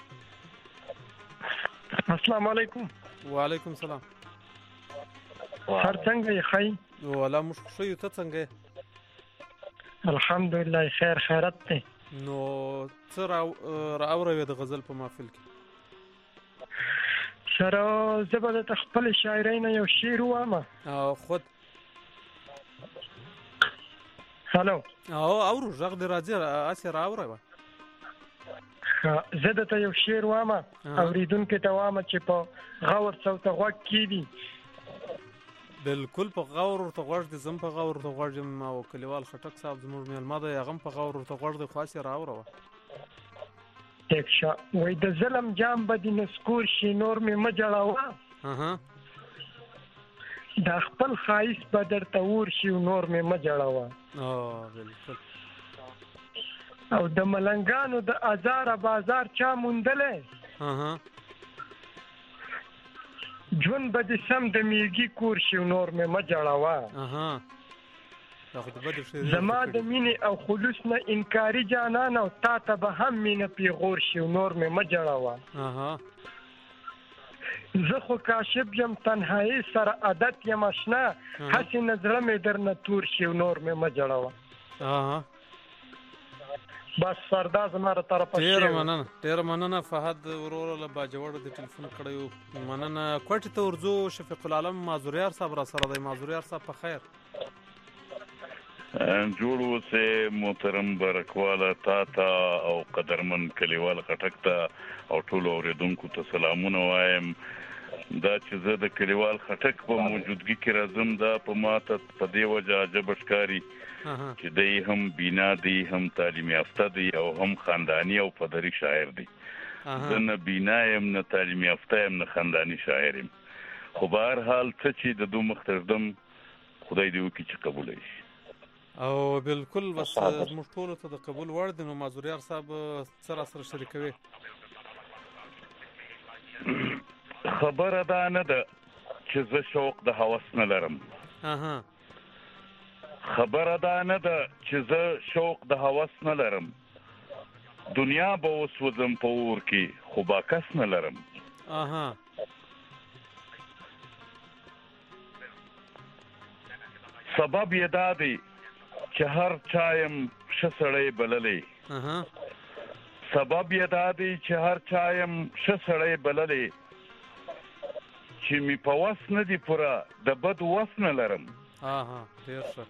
السلام علیکم وعلیکم السلام هر څنګه یې خی ولا مشکل ته څنګه الحمدلله خیر خیرت ته نو څه را اوروي د غزل په محفل کې سره زبر د خپل شاعرین یو شعر وامه او خود هالو او اورو ژغ د راځي اسی را اوروي زه د یو شعر وامه اوریدونکو ته وامه چې په غور صوت غوږ کیدی بالکل په غور ورته غوړ دي زم په غور ورته غوړ یم او کلیوال خټک صاحب زموږ میلمه دی هغه په غور ورته غوړ دی خاصه راوړو تکشا وای د ظلم جام بدی نسکور شي نور می مجړاوه اها دا خپل خایس بدر تور شي نور می مجړاوه او بالکل او د ملنګانو د ازار بازار چا موندلې اها جون بد سم د میږي کور شي نور مې مجړاوه اها دا خو د بد شي زما د مینې او خلوص نه انکاری جانان او تا ته به هم مینه پیغور شي نور مې مجړاوه اها زه خو کاشف یم تنهایی سره عادت یم آشنا هسې نظر مې درنه تور شي نور مې مجړاوه اها بس سردا زماره طرفه ډیر مننه ډیر مننه فهد ورور له باجوړ د ټلیفون کړیو مننه کوټه ته ورزو شفیق العالم مازوریار صاحب را سره دی مازوریار صاحب په خیر جوړ اوسه محترم برکواله تا تا او قدرمن کلیوال خټک ته او ټول اوریدونکو ته سلامونه وایم دا چې زه د کلیوال خټک په موجودګي کې راځم دا په ماته په دی وجه عجب ښکاری چې دی هم بینا دی هم تعلیم یافته دی او هم خاندانی او پدری شاعر دی زه نه بینا یم نه تعلیم یافته یم نه خاندانی شاعر یم خو به هر حال څه چې د دوه مختردم خدای دې وکړي چې قبول شي او بالکل بس موږ ټول ته د قبول وړ دي نو مازوریار صاحب سره سره شریکوي خبره دا نه ده چې زه شوق د هوس نه لرم اها خبره دا نه ده چې زه شوق د هوس نه لرم دنیا به وسوځم په اور کې خو باکس نه لرم اها سبب یې دا دی چې هر چایم ښه سړی بللی اها سبب یې دا دی چې هر چایم ښه سړی بللی چې می په وس نه دی پوره د بد وس نه لرم اها ډیر ښه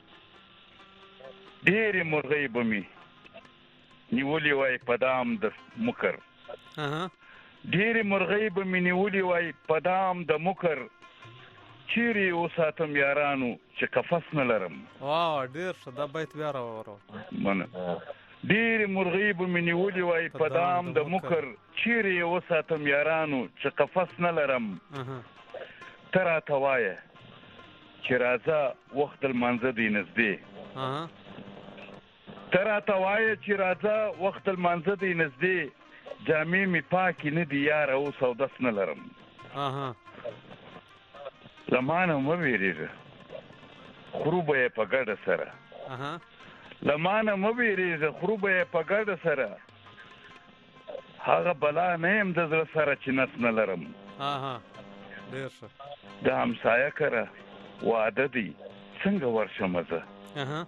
ډېرې مرغۍ به مې نیولې وای په دام د مکر اها ډېرې مرغۍ به مې نیولې وای په دام د مکر چیرې وساتم یارانو چې قفس نه لرم واه ډیر ښه دا بیت بیا راوړو منه ډېرې مرغۍ به مې نیولې وای په دام د مکر چیرې وساتم یارانو چې قفس نه لرم ته راته وایه چې راځه وخت لمانځه دی نږدې ته راته وایه چې راځه وخت لمانځه دی نږدې جامې مې پاکې نه دي یاره اوس اودس نه لرم له ما نه مه ویرېږه خورو به یې په ګډه سره له ما نه مه ویرېږه خورو به یې په ګډه سره هغه بلا نه يم د زړه سره چې نس نه لرم. ها ها ډېر ښه. د همسایه کره واده دی څنګه ورشم زه؟ اها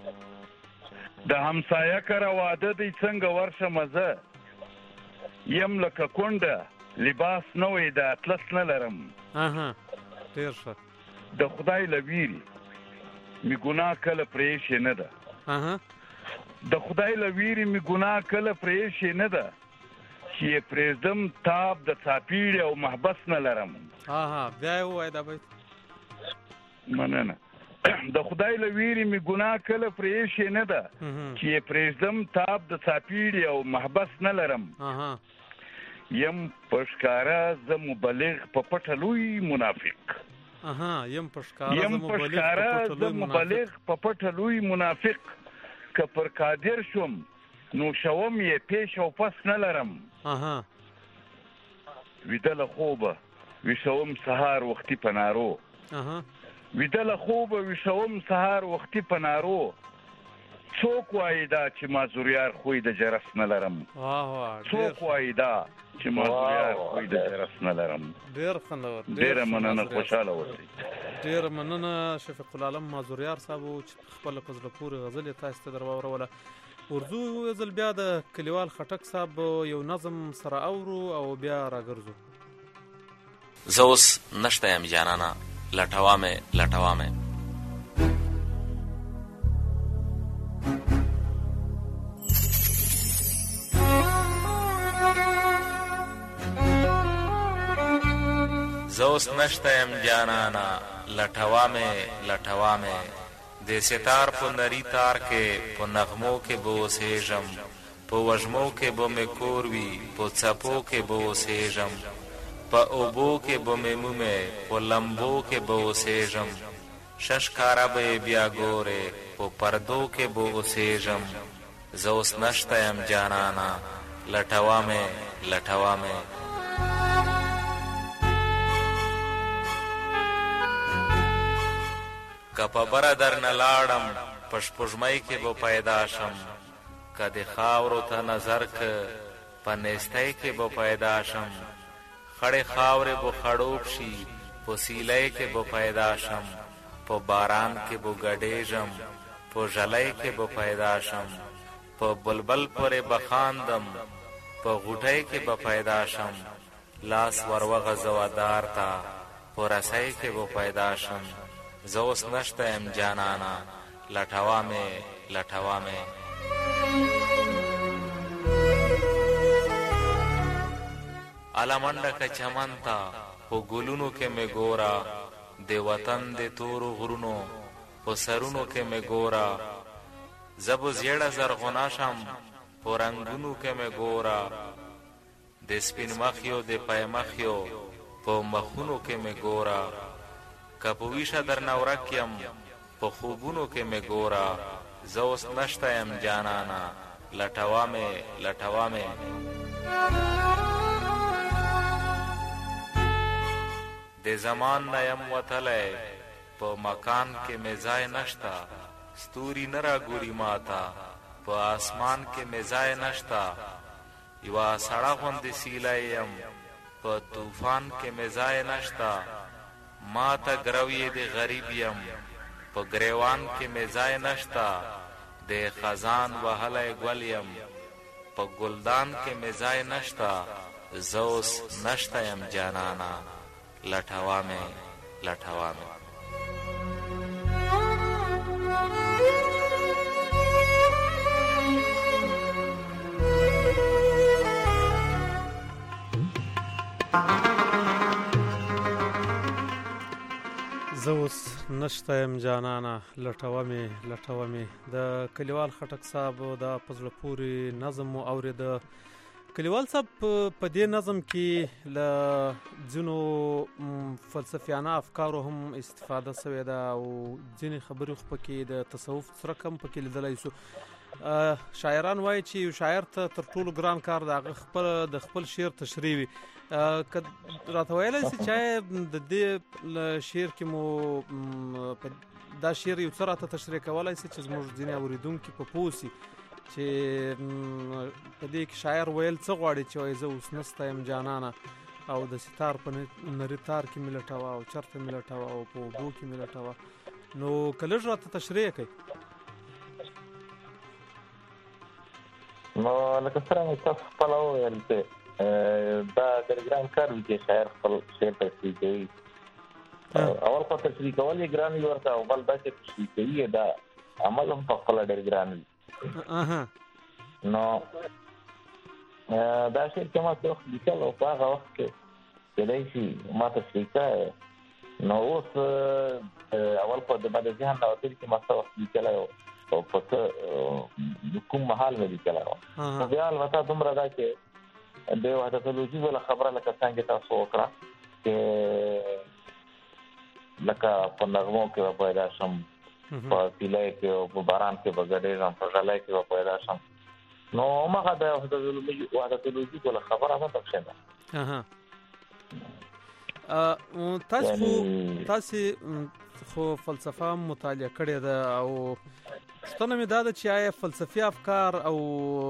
د همسایه کره واده دی څنګه ورشم زه؟ یم لکه کونډه لباس نه وي د اطلس نه لرم. اها ډېر ښه. د خدای له ویرې مې ګناه کله پرېښې نه ده. اها د خدای له ویرې مې ګناه کله پرېښې نه ده چې یې پرېږدم تاب د څاپیړې او محبس نه لرم. ها ها بیا یې ووایه دا بیت. مننه. د خدای له ویرې مې ګناه کله پرېښې نه ده چې یې پرېږدم تاب د څاپیړې او محبس نه لرم. یم په ښکاره زه مبلغ په پټه لوی منافق. اها یم په ښکاره یم په ښکاره زه مبلغ په پټه لوی منافق. که پر قادر شوم نو شوم یې پیش او پس نه لرم. اها ویده له خوبه ویښوم سهار وختي په نارو. اها ویده له خوبه ویښوم سهار وختي په نارو. څوک وایي دا چې مازوریار خوی د جرس نه لرم. څوک وایي دا چې مازوریار خوی د جرس نه لرم. ډېر خوندور. ډېره مننه خوشحاله اوسئ. ډېره مننه شفیق العالم مازوریار صاحب چې خپله په زړه پورې غزل یې تاسو ته در واوروله. ورځو یو ځل بیا د کلیوال خټک صاحب یو نظم سره اورو او بیا راګرځو. زه اوس نشته یم جانانه لټوه مې لټوه مې زه اوس نشته یم جانانه لټوه مې لټوه مې د ستار په نری تار کې په نغمو کې به اوسېږم په وږمو کې به مې کور وي په څپو کې به اوسېږم په اوبو کې به مې مومې په لمبو کې به اوسېږم ښه ښکاره به یې بیا ګورې په پردو کې به اوسېږم زه اوس نشته یم جانانه لټوه مې لټوه مې که په بره در نه لاړم په شپږمۍ کې به پیدا شم که د خاورو ته نظر که په نیستۍ کې به پیدا شم خړې خاورې به خړوب شي په سیلۍ کې به پیدا شم په باران کې به ګډېږم په ژلۍ کې به پیدا شم په بلبل پورې به خاندم په غوټۍ کې به پیدا شم لاس ور وغځوه دار ته په رسۍ کې به پیدا شم زه اوس نشته یم جانانه لټوه مې لټوه مې اله منډه که چمن ته په ګلونو کې مې ګوره د وطن د تورو غرونو په سرونو کې مې ګوره زه به زیړه زرغونه شم په رنګونو کې مې ګوره د سپین مخیو د پی مخیو په مخونو کې مې ګوره که په ویشه در نه ورک یم په خوبونو کې مې ګوره زه اوس نشته یم جانانه لټوه مې لټوه مې د زمان نه یم وتلی په مکان کې مې ځای نشته ستوري نه راګوري ماته په اسمان کې مې ځای نشته یوه سړه غوندې سیلی یم په طوفان کې مې ځای نشته ما ته ګروی د غریب یم په ګریوان کې مې ځای نشته د خزان وهلی ګل یم په ګلدان کې مې ځای نشته زه اوس نشته یم جانانه لټوه مې لټوه مې زه اوس نشته یم جانانه لټوه مې لټوه مې د کلیوال خټک صاحب د په زړه پورې نظم مو اورېده. کلیوال صاحب په دې نظم کې له ځینو فلسفیانه افکارو هم استفاده شوې ده او ځینې خبرې خو پکې د تصوف څرک هم پکې لیدلی شو. شاعران وایي چې یو شاعر ته تر ټولو ګران کار د هغه خپل د خپل شعر تشریح وي. که راته ویلی سي چې د دې شعر کې مو دا شعر یو څه راته تشریح کولی سي چې زموږ ځینې اورېدونکي په پوه سي چې په دې کې شاعر ویل څه غواړي چې وایي زه اوس نسته یم جانانه او د ستار په نری تار کې مې لټوه او چرته مې لټوه او په اوبو کې مې لټوه. نو که لږ راته تشریح کوي. نو لکه سره مې تاسو خپله وویل چې دا ډېر ګران کار وي چې شاعر خپل شعر تشریح کوي. اول خو تشریح کول یې ګران وي ورته او بل دا چې تشریح کوي دا عمل هم په خپله ډېر ګران وي. نو دا شعر چې ما څه وخت لیکل او په هغه وخت کې کېدای شي ما تشریح کړی نو اوس اول خو د ما د ذهن نه وتلي چې ما څه وخت لیکلی او په څه کوم مهال مې لیکلی وه. نو بیا البته دومره ده چې د وحدت الوجود والا خبره لکه څنګه تاسو وکړه چې لکه په نغمو کې به پیدا شم، په سیلۍ کې او په باران کې به ګډېږم، په غلی کې به پیدا شم. نو مغه د وحدت الوجود والا خبره هم پکښې ده. تاسو تاسو خو فلسفه مطالعه کړې ده او پوښتنه مې دا ده چې آیا فلسفي افکار او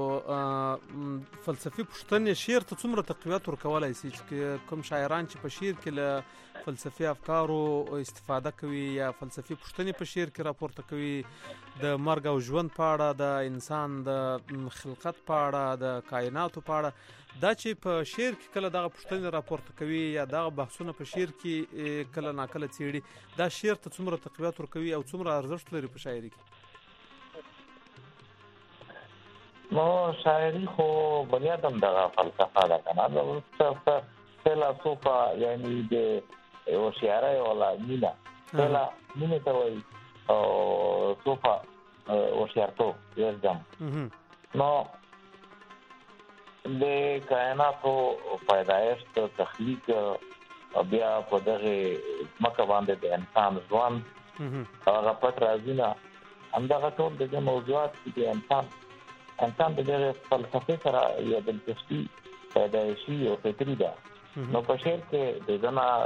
فلسفي پوښتنې شعر ته څومره تقویت ورکولی شي چې کوم شاعران چې په شعر کې له فلسفي افکارو استفاده کوي یا فلسفي پوښتنې په شعر کې راپورته کوي د مرګ او ژوند په اړه، د انسان د خلقت په اړه، د کائناتو په اړه، دا چې په شعر کې کله دغه پوښتنې راپورته کوي یا دغه بحثونه په شعر کې کله ناکله څېړي، دا شعر ته څومره تقویت ورکوي او څومره ارزښت لري په شاعري کې؟ نو شاعري خو بنیاد هم دغه فلسفه ده که نه، د فیلسوفه یعنی د یو شاعرۍ والا مینه فیلا مینې ته وایي او سوفه هوښیارتوب ویزدم. نو د کائناتو پیدایښت، تخلیق او بیا په دغه ځمکه باندې د انسان ژوند هغه پټ رازونه همدغه ټول د دې موضوعات چې د انسان انسان د دغه فلسفې سره یو دلچسپي پیدایشي او فکري ده. نو په شعر کې د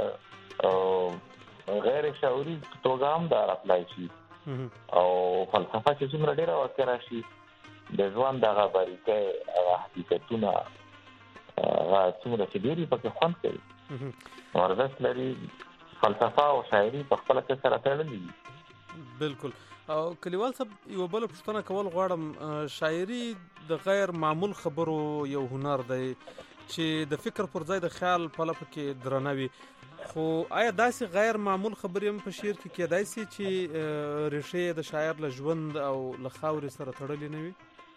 ځنه غیر شعوري توګه هم دا راتلی شي او فلسفه چې څومره ډېره واقع راشي د ژوند دغه باریکۍ هغه حقیقتونه هغه څومره چې ډېرې پکې خوند کوي ارزښت لري. فلسفه او شاعري په خپله کې سره تړلي دي. بالکل. او کلیوال صاحب یوه بله پوښتنه کول غواړم، شاعري د غیر معمول خبرو یو هنر دی چې د فکر پر ځای د خیال پلپه کې درنه وي، خو آیا داسې غیر معمول خبرې هم په شعر کې کېدای شي چې ریښې د شاعر له ژوند او له خاورې سره تړلې نه وي؟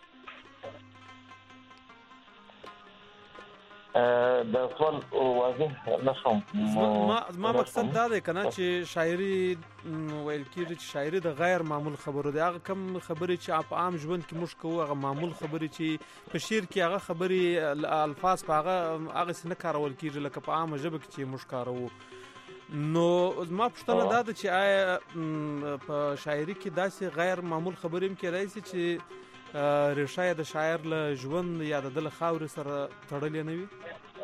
د سوال واضح نشم. ما مقصد دا دی کنه چې شاعري ویل کېږي چې شاعري د غیر معمول خبرو دی، هغه کم خبرې چې په عام ژوند کې موږ کوو، هغه معمول خبرې چې په شعر کې هغه خبرې الفاظ په هغه هغسې نه کارول کېږي لکه په عامه ژبه کې چې موږ کاروو. نو ما پوښتنه دا ده چې آیا په شاعري کې داسې غیر معمول خبرې هم کېدای شي چې ریښه یې د شاعر له ژوند یا د ده له خاورې سره تړلې نه وي؟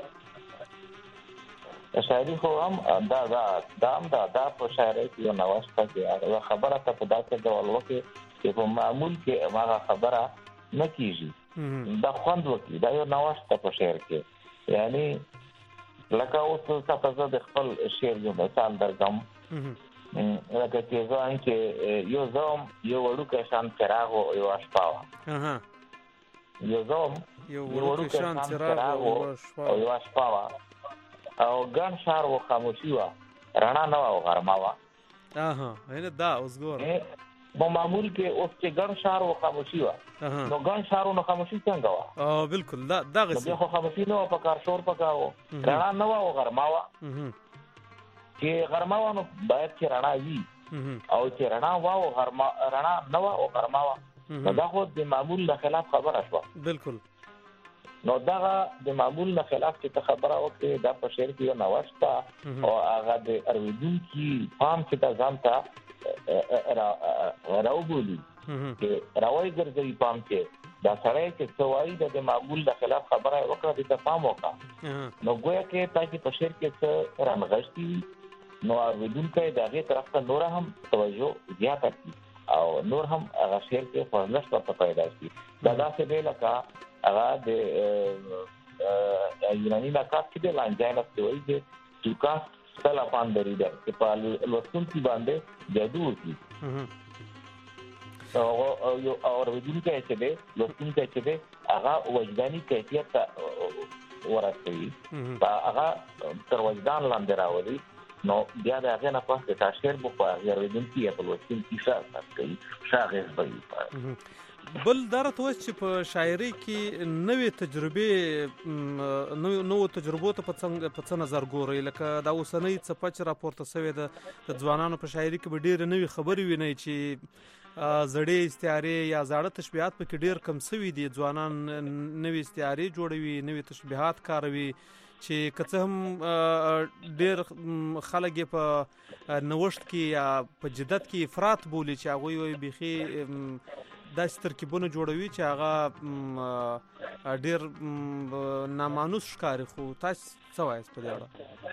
شاعري خو هم دا دا دا هم دا دا په شاعرۍ کې یو نوښت دی. هغه خبره ته په داسې ډول وکړي چې په معمول کې هغه خبره نه کېږي، دا خوند وکړي. دا یو نوښت دی په شعر کې. یعنی لکه اوس ته زه د خپل شعر یو مثال درکړم، لکه چې زه هم چې یو زه هم یو وړوکی شان څراغ و یوه شپه وه، یو زه هم یو وړوکی شان څراغ و او یوه شپه وه او ګڼ ښار و خاموشي وه، رڼا نه وه او غرمه وه. دا اوس ګوره په معمول کې اوس چې ګڼ ښار و خاموشي وه، نو ګڼ ښار و نو خاموشي څنګه وه؟ بالکل دغسې بیا خو خاموشي نه وه، په کار شور په کار و، رڼا نه وه او غرمه وه. چې غرمه وه نو باید چې رڼا وي، او چې رڼا وه او غرمه رڼا نه وه او غرمه وه، نو دا خو د معمول نه خلاف خبره شوه. بالکل. نو دغه د معمول نه خلاف چې ته خبره وکړې دا په شعر کې یو نوښت ده او هغه د اورېدونکي پام چې ته ځان ته راوبولي، چې راوایي ګرځوي پام چې دا سړی چې څه وایي د معمول د خلاف خبره یې وکړه، دې ته پام وکړه. نو ګویا کې تا چې په شعر کې څه رانغښتي وي نو اورېدونکی د هغې طرف ته نوره هم توجه زیاته کړي او نور هم هغه شعر کې خپل څه پیدا شي دا داسې دی لکه هغه د یوناني نقاط کې د لانجاینس دوی چې توکا ستلا پاندري ده چې په لوستون کې باندې جادو وکړي او یو اوریدونکو چې دی لوستونکو چې دی هغه وجداني کیفیت ورته هغه تر وجدان لاندې راوړي نو بیا دا هغه نه پاسه تشکر بو په اوریدونکو په لوستون کې شاته کوي شاغر وي بل درته وایي چې په شاعري کې نوې تجربې نو نو تجربو ته په څنګه په څه نظر ګوري لکه دا اوسنۍ څپه چې راپورته شوې ده د ځوانانو په شاعري کې به ډېرې نوې خبرې ویني چې زړې استعارې یا زاړه تشبیهات پکې ډېر کم شوي دي ځوانان نوې استعارې جوړوي نوې تشبیهات کاروي چې که څه هم ډېر خلک په نوښت کې یا په جدت کې افراط بولي چې هغوی وایي بیخي داسې ترکیبونه جوړوي چې هغه ډېر نامانوس ښکاري خو تاسو څه وایاست په دې اړه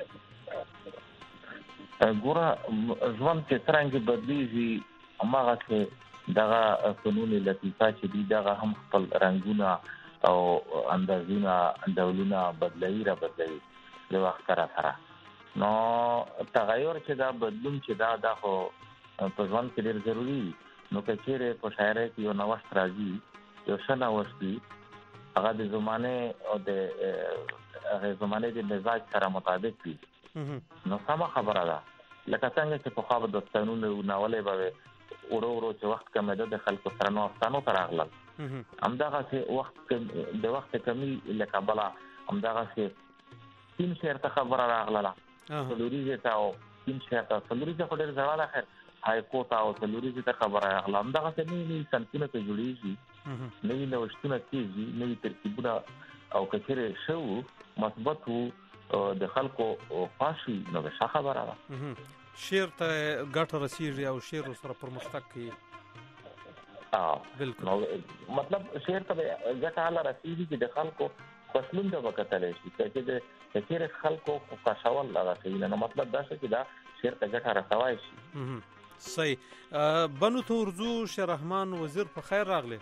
ګوره ژوند چې څرنګه بدلیږي هماغسې دغه فنون لطیفه چې دي دغه هم خپل رنګونه او اندازونه ډولونه بدلوي را بدلوي د وخت سره سره نو تغیر چې دا بدلون چې دا د خو په ژوند کې ډېر ضروري نو که چیرې په شاعرۍ کې یو نوښت راځي یو ښه نوښت وي هغه د زمانې او د هغې زمانې د مزاج سره مطابق وي نو سمه خبره ده لکه څنګه چې پخوا به داستانونه ناولې به ورو ورو چې وخت کمېده د خلکو سره نو افسانو ته راغلل همدغسې وخت د وخت کمي له کبله همدغسې سپین شعر ته خبره راغلله څلوریزې ته او سپین شعر ته څلوریزې خو ډېر زړه ده خیر هایکو ته او څلوریزې ته خبره راغله همدغسې نوي نوي صنفونه ته جوړېږي نوي نوښتونه کېږي نوي ترکیبونه او که چېرې ښه وو مثبت وو د خلکو خوښ وي نو ښه خبره ده شعر ته ګټه رسېږي او شعر سره پرمختګ کوي بالکل مطلب شعر ته ګټه هله رسېږي چې د خلکو فصلون ته به کتلی شي چې د چېرې خلکو خوښول هغه کوي نو مطلب دا شي چې دا شعر ته ګټه رسوای شي صحیح بنو ته ورځو شهرحمان وزیر په خیر راغلی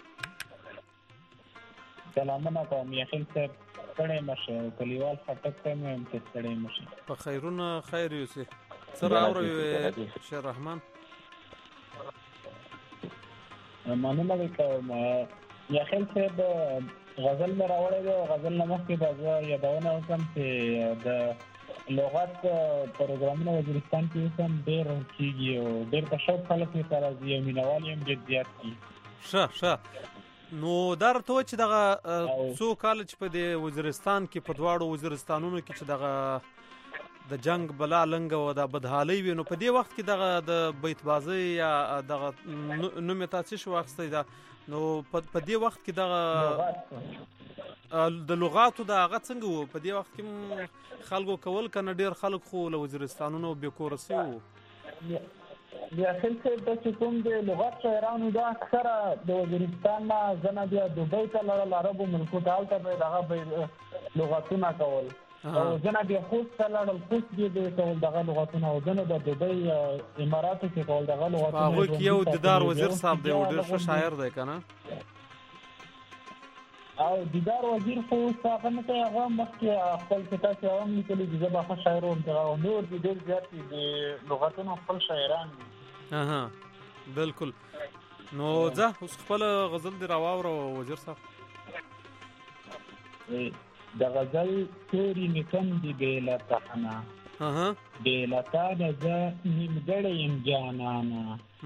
سلامونه کوم یخیل صاحب ستړی مه شئ او کلیوال خټک ته مې هم چې ستړی مه شئ په خیرونه خیر یوسې څه راوړی شهرحمان مننه دې کوم یخیل صاحب غزل مې راوړی دی او غزل نه مخکې به زه یادونه وکړم چې د لغت پروګرامونه وزیرستان کې اوس هم ډېر کېږي او ډېر په شوق خلک ورته راځي او مینوال یې هم ډېر زیات دي ښه ښه نو دا راته وایه چې دغه څو کاله چې په دې وزیرستان کې په دواړو وزیرستانونو کې چې دغه د جنگ بلا لنګه او د بدحالۍ وي نو په دې وخت کې دغه د بیتبازۍ یا دغه نوم یې تاسې شو واخیستی ده نو په دې وخت کې دغه د لغاتو د هغه څنګه وو په دې وخت کې خلکو کول که نه ډېر خلک خو له وزیرستانونو بېکوره سوي وو یاسین صاحب دا چې کوم د لغت شاعرانو دا اکثره د وزیرستان نه ځنه بیا دوبۍ ته لړل عربو ملکو ته هلته به یې دغه لغتونه کول او ځنه بیا خوست ته لړل خوست بیا به یې کول دغه لغتونه او ځنه د دوبۍ اماراتو کې کول دغه لغتونه په هغوی کې یو دیدار وزیر صاحب دی او ډېر ښه شاعر دی که نه او دیدار وزیر خو اوس هغه نه کوي هغه مخکې خپل چې تاسې هغه هم لیکلي چې زه به ښه شاعر وم چې هغه نور دي ډېر زیات دي د لغتونو خپل شاعران دي اها بالکل نو ځه اوس خپله غزل دې راواوره وزیر صاحب د غزل تورې مې کم دي بې له تانه بې له تانه زه نیمګړی یم جانانه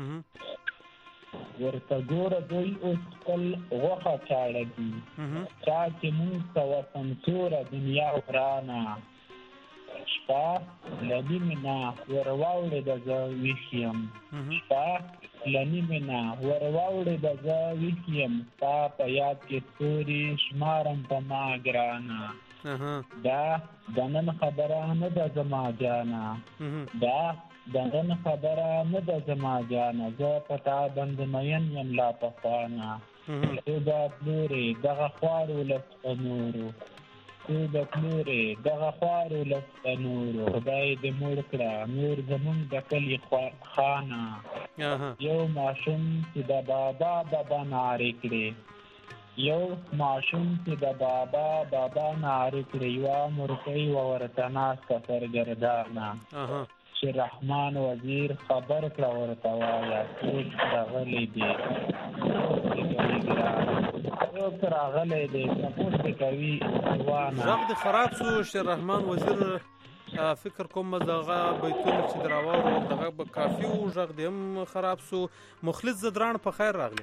ورته ګوره دوی اوس خپل غوښه چاړه دي چا چې مونږ ته وسمسوره دنیا ورانه شپه له نیمې نه ور واوړېده زه ویښ یم شپه له نیمې نه ور واوړېده زه ویښ یم ستا په یاد کې ستوري شمارم په ما ګرانه دا د نن خبره نه ده زما جانه دا د نن خبره نه ده زما جانه زه په تا باندې مین یم لا پخوانه تو به پلورې دغه خوارو له سپنورو تو به پلورې دغه خوارو له سپنورو خدای دې موړ کړه نور زمونږ د کلي خانه یو ماشوم چې د بابا بابا نارې کړې یو ماشوم چې د بابا بابا نارې کړې یوه مرکۍ وه ورته ناسته سرګردانه چې رحمان وزیر خبر کړه ورته وایه څوک راغلی دی څوک راغلی دی تپوس دې کوي ځوانه غږ دې خراب شو شیر رحمان وزیر فکر کوم دغه بیتونه چې د راوړو دغه به کافي و غږ دې هم خراب شو مخلص زدران په خیر راغلی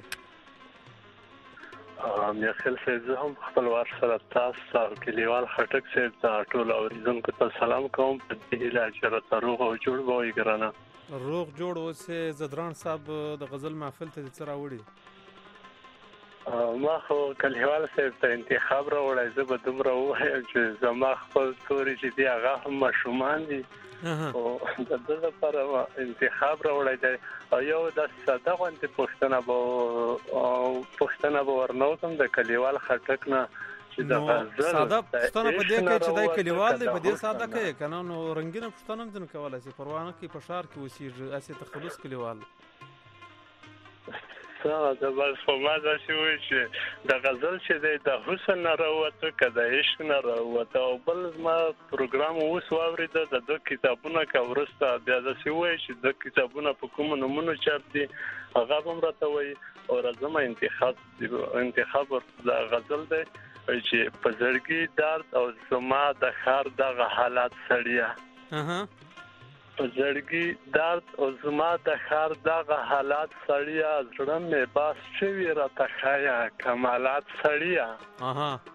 میاخیل صاحب زه هم خپل وار سره تاسو کلیوال خټک صاحب ته ټول اوریدونکو ته سلام کوم په دې هیله چې راته روغ او جوړ به وي ګرانه روغ جوړ اوسې زدران صاحب د غزل محفل ته دې څه راوړي ما خو کلیوال صاحب ته انتخاب راوړی زه به دومره ووایم چې زما خپل توري چې دي هغه هم ماشومان دي او د ده لپاره انتخاب راوړی دی او یو داسې ساده غوندې پوښتنه به پوښتنه به ورنه وکړم د کلیوال خټک نه چې د غزل ساده پوښتنه په دې کې چې دی کلیوال دی په دې ساده کوي که نه نو رنګینه پوښتنه هم ځینې کولی شي پروا نه کوي په ښار کې اوسېږي هسې تخلص کلیوال د بس په ما داسې وایي چې د غزل چې دی د حسن نه راووته که د عشق نه راووته او بل زما پروګرام اوس واورېده د ده کتابونه که وروسته بیا داسې وایي چې د کتابونه په کومو نومونو چاپ دي هغه به هم راته وایي او راځمه انتخاب انتخاب د غزل دی چې په زړګي درد او زما د ښار دغه حالات سړیه په زړګي درد او زما د ښار دغه حالات سړیه زړه مې باس شوي راته ښایه کمالات سړیه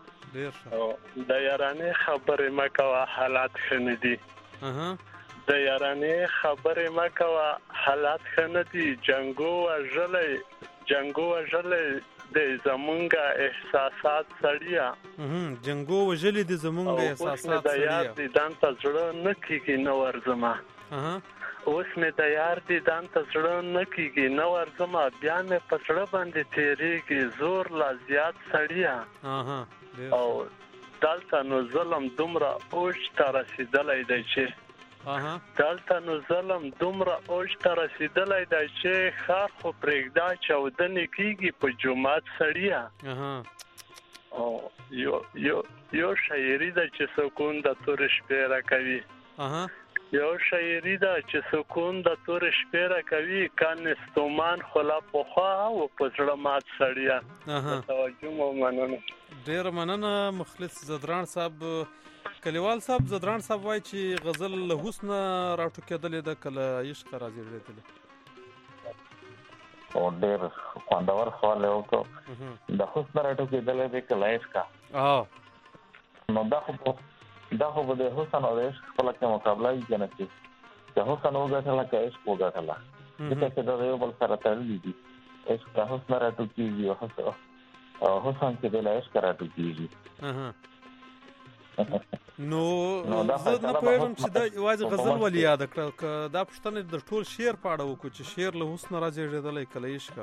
د یارانې خبرې مه کوه حالات ښه نه دي د یارانې خبرې مه کوه حالات ښه نه دي جنګو وژلی جنګو وژلی د زمونږ احساسات سړیه جنګو وژلی د زمونږ احساسات سړیه د یار دیدان ته زړه نه کېږي نه ورځمه اوس مې د یار دیدان ته زړه نه کېږي نه ورځمه بیا مې په زړه باندې تېرېږي زور لا زیات سړیه او دلته نو ظلم دومره اوج ته رسېدلی دی چې دلته نو ظلم دومره اوج ته رسېدلی دی چې ښار خو پرېږده چاودنې کېږي په جومات سړیه او یو شاعري ده چې سکون د تورې شپې راکوي یو شاعري ده چې سکون د تورې شپې راکوي کان ستومان خو لا پخوا و په زړه مات سړیه توجه مو مننه ډېره مننه مخلص زدران صاحب کلیوال صاحب زدران صاحب وایي چې غزل له حسنه راټوکېدلې ده که له عشقه رازېږېدلې او ډېر خوندور سوال یې وکړو د حسنه راټوکېدلې دی که له عشقه نو دا خو دا خو به د حسن او د عشق خپله کې مقابله وي که نه چې که حسن وګټله که عشق وګټله ځکه چې دا د یو بل سره تړلي دي عشق د حسن راټوکېږي او حسن چې دی له عشقه راټوکېږي نو زه نه پوهېږم چې دا یوازې غزل ولې یاده کړه که دا پوښتنه د ټول شعر په اړه وکړو چې شعر له حسنه رازېږېدلی که له عشقه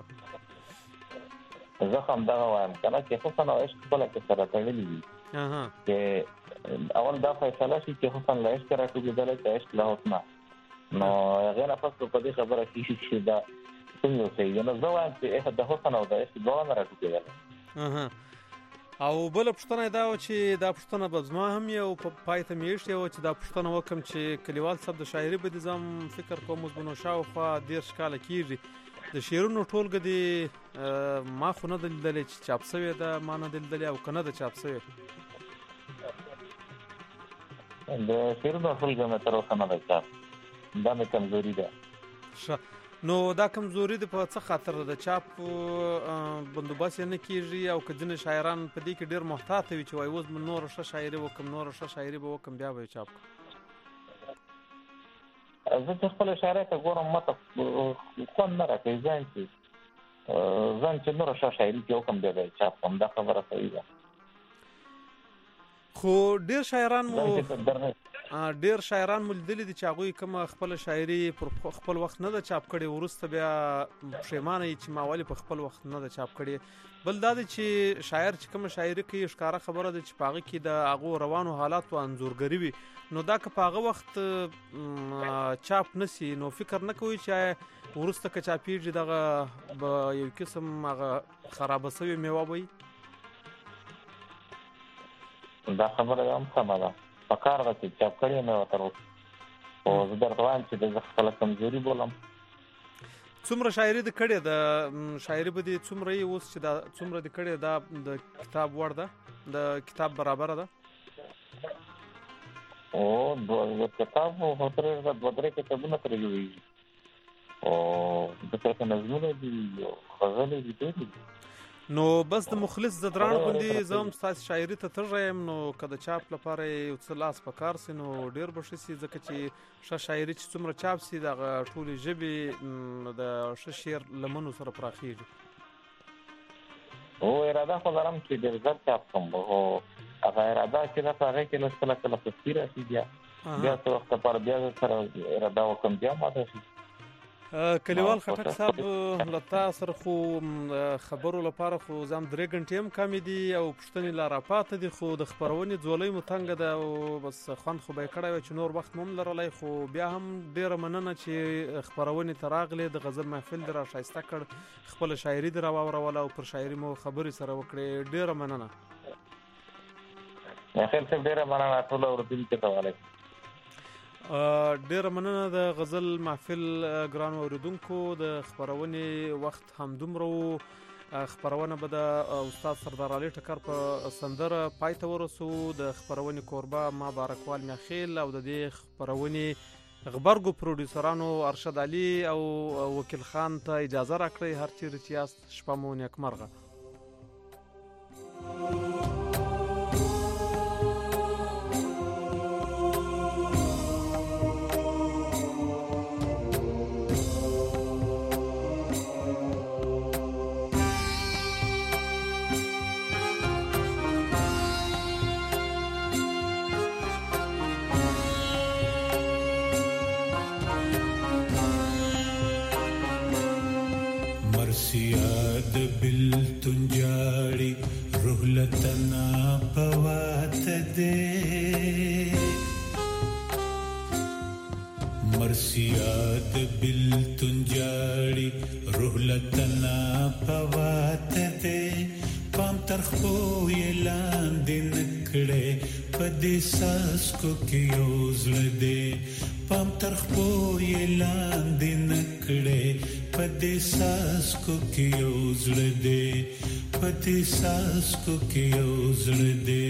زه هم دغه وایم که نه چې حسن او عشق خپله کې سره تړلي دي چې اول دا فیصله شي چې حسن له عشقه راټوکېدلی که عشق له حسنه نو هغې نه پس به په دې خبره کېږي چې دا څنګه اوسېږي نو زه وایم چې د حسن او د عشق دواړه نه راټوکېدلی او بله پوښتنه یې دا وه چې دا پوښتنه به زما هم یې او په پای ته مې ایښې وه چې دا پوښتنه وکړم چې کلیوال صاحب د شاعري بودیزم فکر کوم اوس به نو شاوخوا دېرش کاله کېږي د شعرونو ټولګه دې ما خو نه ده لیدلې چې چاپ شوې ده ما نه ده لیدلې او که نه ده چاپ شوې د شعرونو ټولګه مې تر اوسه نه ده چاپ دا مې کمزوري ده ښه نو دا کمزوري د په څه خاطر د چاپ بندوبست یې نه کېږي او که ځینې شاعران په دې کې ډېر محتاط وي چې وایي اوس به نوره ښه شاعري وکړم نوره ښه شاعري به وکړم بیا به یې چاپ کړم زه چې خپله شاعرۍ ته ګورم ماته خوند نه راکوي ځان چې ځان چې نوره ښه شاعري کې وکړم بیا به یې چاپ کړم دا خبره صحیح ده خو ډېر شاعران مو ډیر شاعران ملدلي دي چې هغه کوم خپل شاعري پر خپل وخت نه د چاپ کړي ورسته بیا پښیمانه چې ماوالي په خپل وخت نه د چاپ کړي بل دا چې شاعر چې کوم شاعري کوي ښکارا خبره ده چې پاغه کې د هغه روانو حالات او انزورګری وي نو دا که پاغه وخت چاپ نسی نو فکر نه کوي چې ورسته که چاپیږي دغه یو قسم هغه خراب شوی میوه وي دا خبره هم سمه ده پکار ده چې چاپ کړی مې وتر او زه درته وایم چې د خپل کمزوري بولم څومره شاعري د کړې د شاعري به دي څومره یې اوس چې دا څومره د کړې دا د کتاب وړ ده د کتاب برابر ده او د کتاب په تر د بدرې کتابونه ترې وي او د څه نظمونه دي غزلې دي نو بس د مخلص زدران غوندي زم تاسو شاعري ته ترجم نو کده چاپ لپاره یو څه لاس پکار سي نو ډیر بشي ځکه چې ش شاعري چې څومره چاپ سي د ټولې ژبې د ش شعر لمنو سره پراخیږي او اراده خو لرم چې ډیر زړه چاپ کوم او هغه اراده چې دا هغه کې له کله کله تفسیر شي بیا بیا څه وخت پر بیا سره اراده وکم بیا ماته شي کلیوال خټک صاحب لتا سره خو خبرو لپاره خو زم درې غنټې هم کم دي او پښتني لاره پاتې دي خو د خبرونې ځولې متنګ ده او بس خوان خو به کړای چې نور وخت مم لرلای خو بیا هم ډیر مننه چې خبرونې تراغلې د غزل محفل در شایسته کړ خپل شاعري در واوروله او پر شاعري مو خبرې سره وکړې ډیر مننه خیر څه ډیر مننه ټول اوردونکو ته وعلیکم ډیر مننه د غزل محفل ګران اوریدونکو د خبرونې وخت هم دومره خبرونه به د استاد سردار علي ټکر په سندره پای ته ورسو د خبرونې کوربه ما بارکوال میاخیل او د دې خبرونې غبرګو پروډوسرانو ارشد علي او وکیل خان ته اجازه راکړئ هر چیرې چې یاست شپه مو نیکمرغه بالتنجاري رهلتنا پوات دے مرسیات بالتنجاري رهلتنا پوات دے پام ترخو یلان دین کړه پدې ساس کو کیوزل دے پام ترخو یلان دین کړه پدې ساس کو کیوزل دے پدې ساس کو کیوزل دے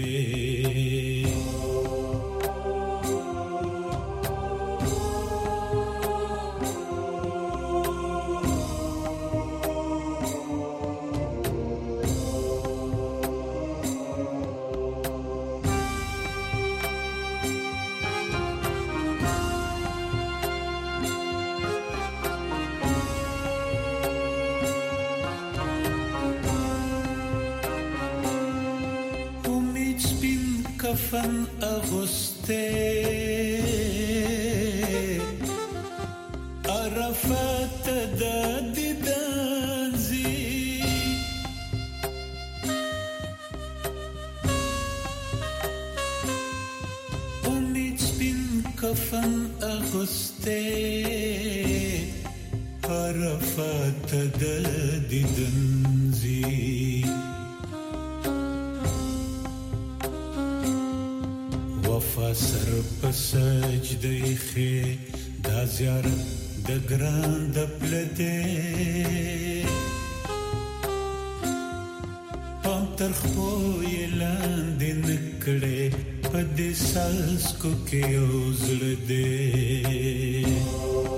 کفن اغسطه عرفات دا دیدانزی امید سپین کفن اغسطه عرفات دا دیدانزی وفا سر په سجده خې دا زیارت د ګران د پلته پام تر خو یلان دین کړه په دې ساس کو کې اوزړ دې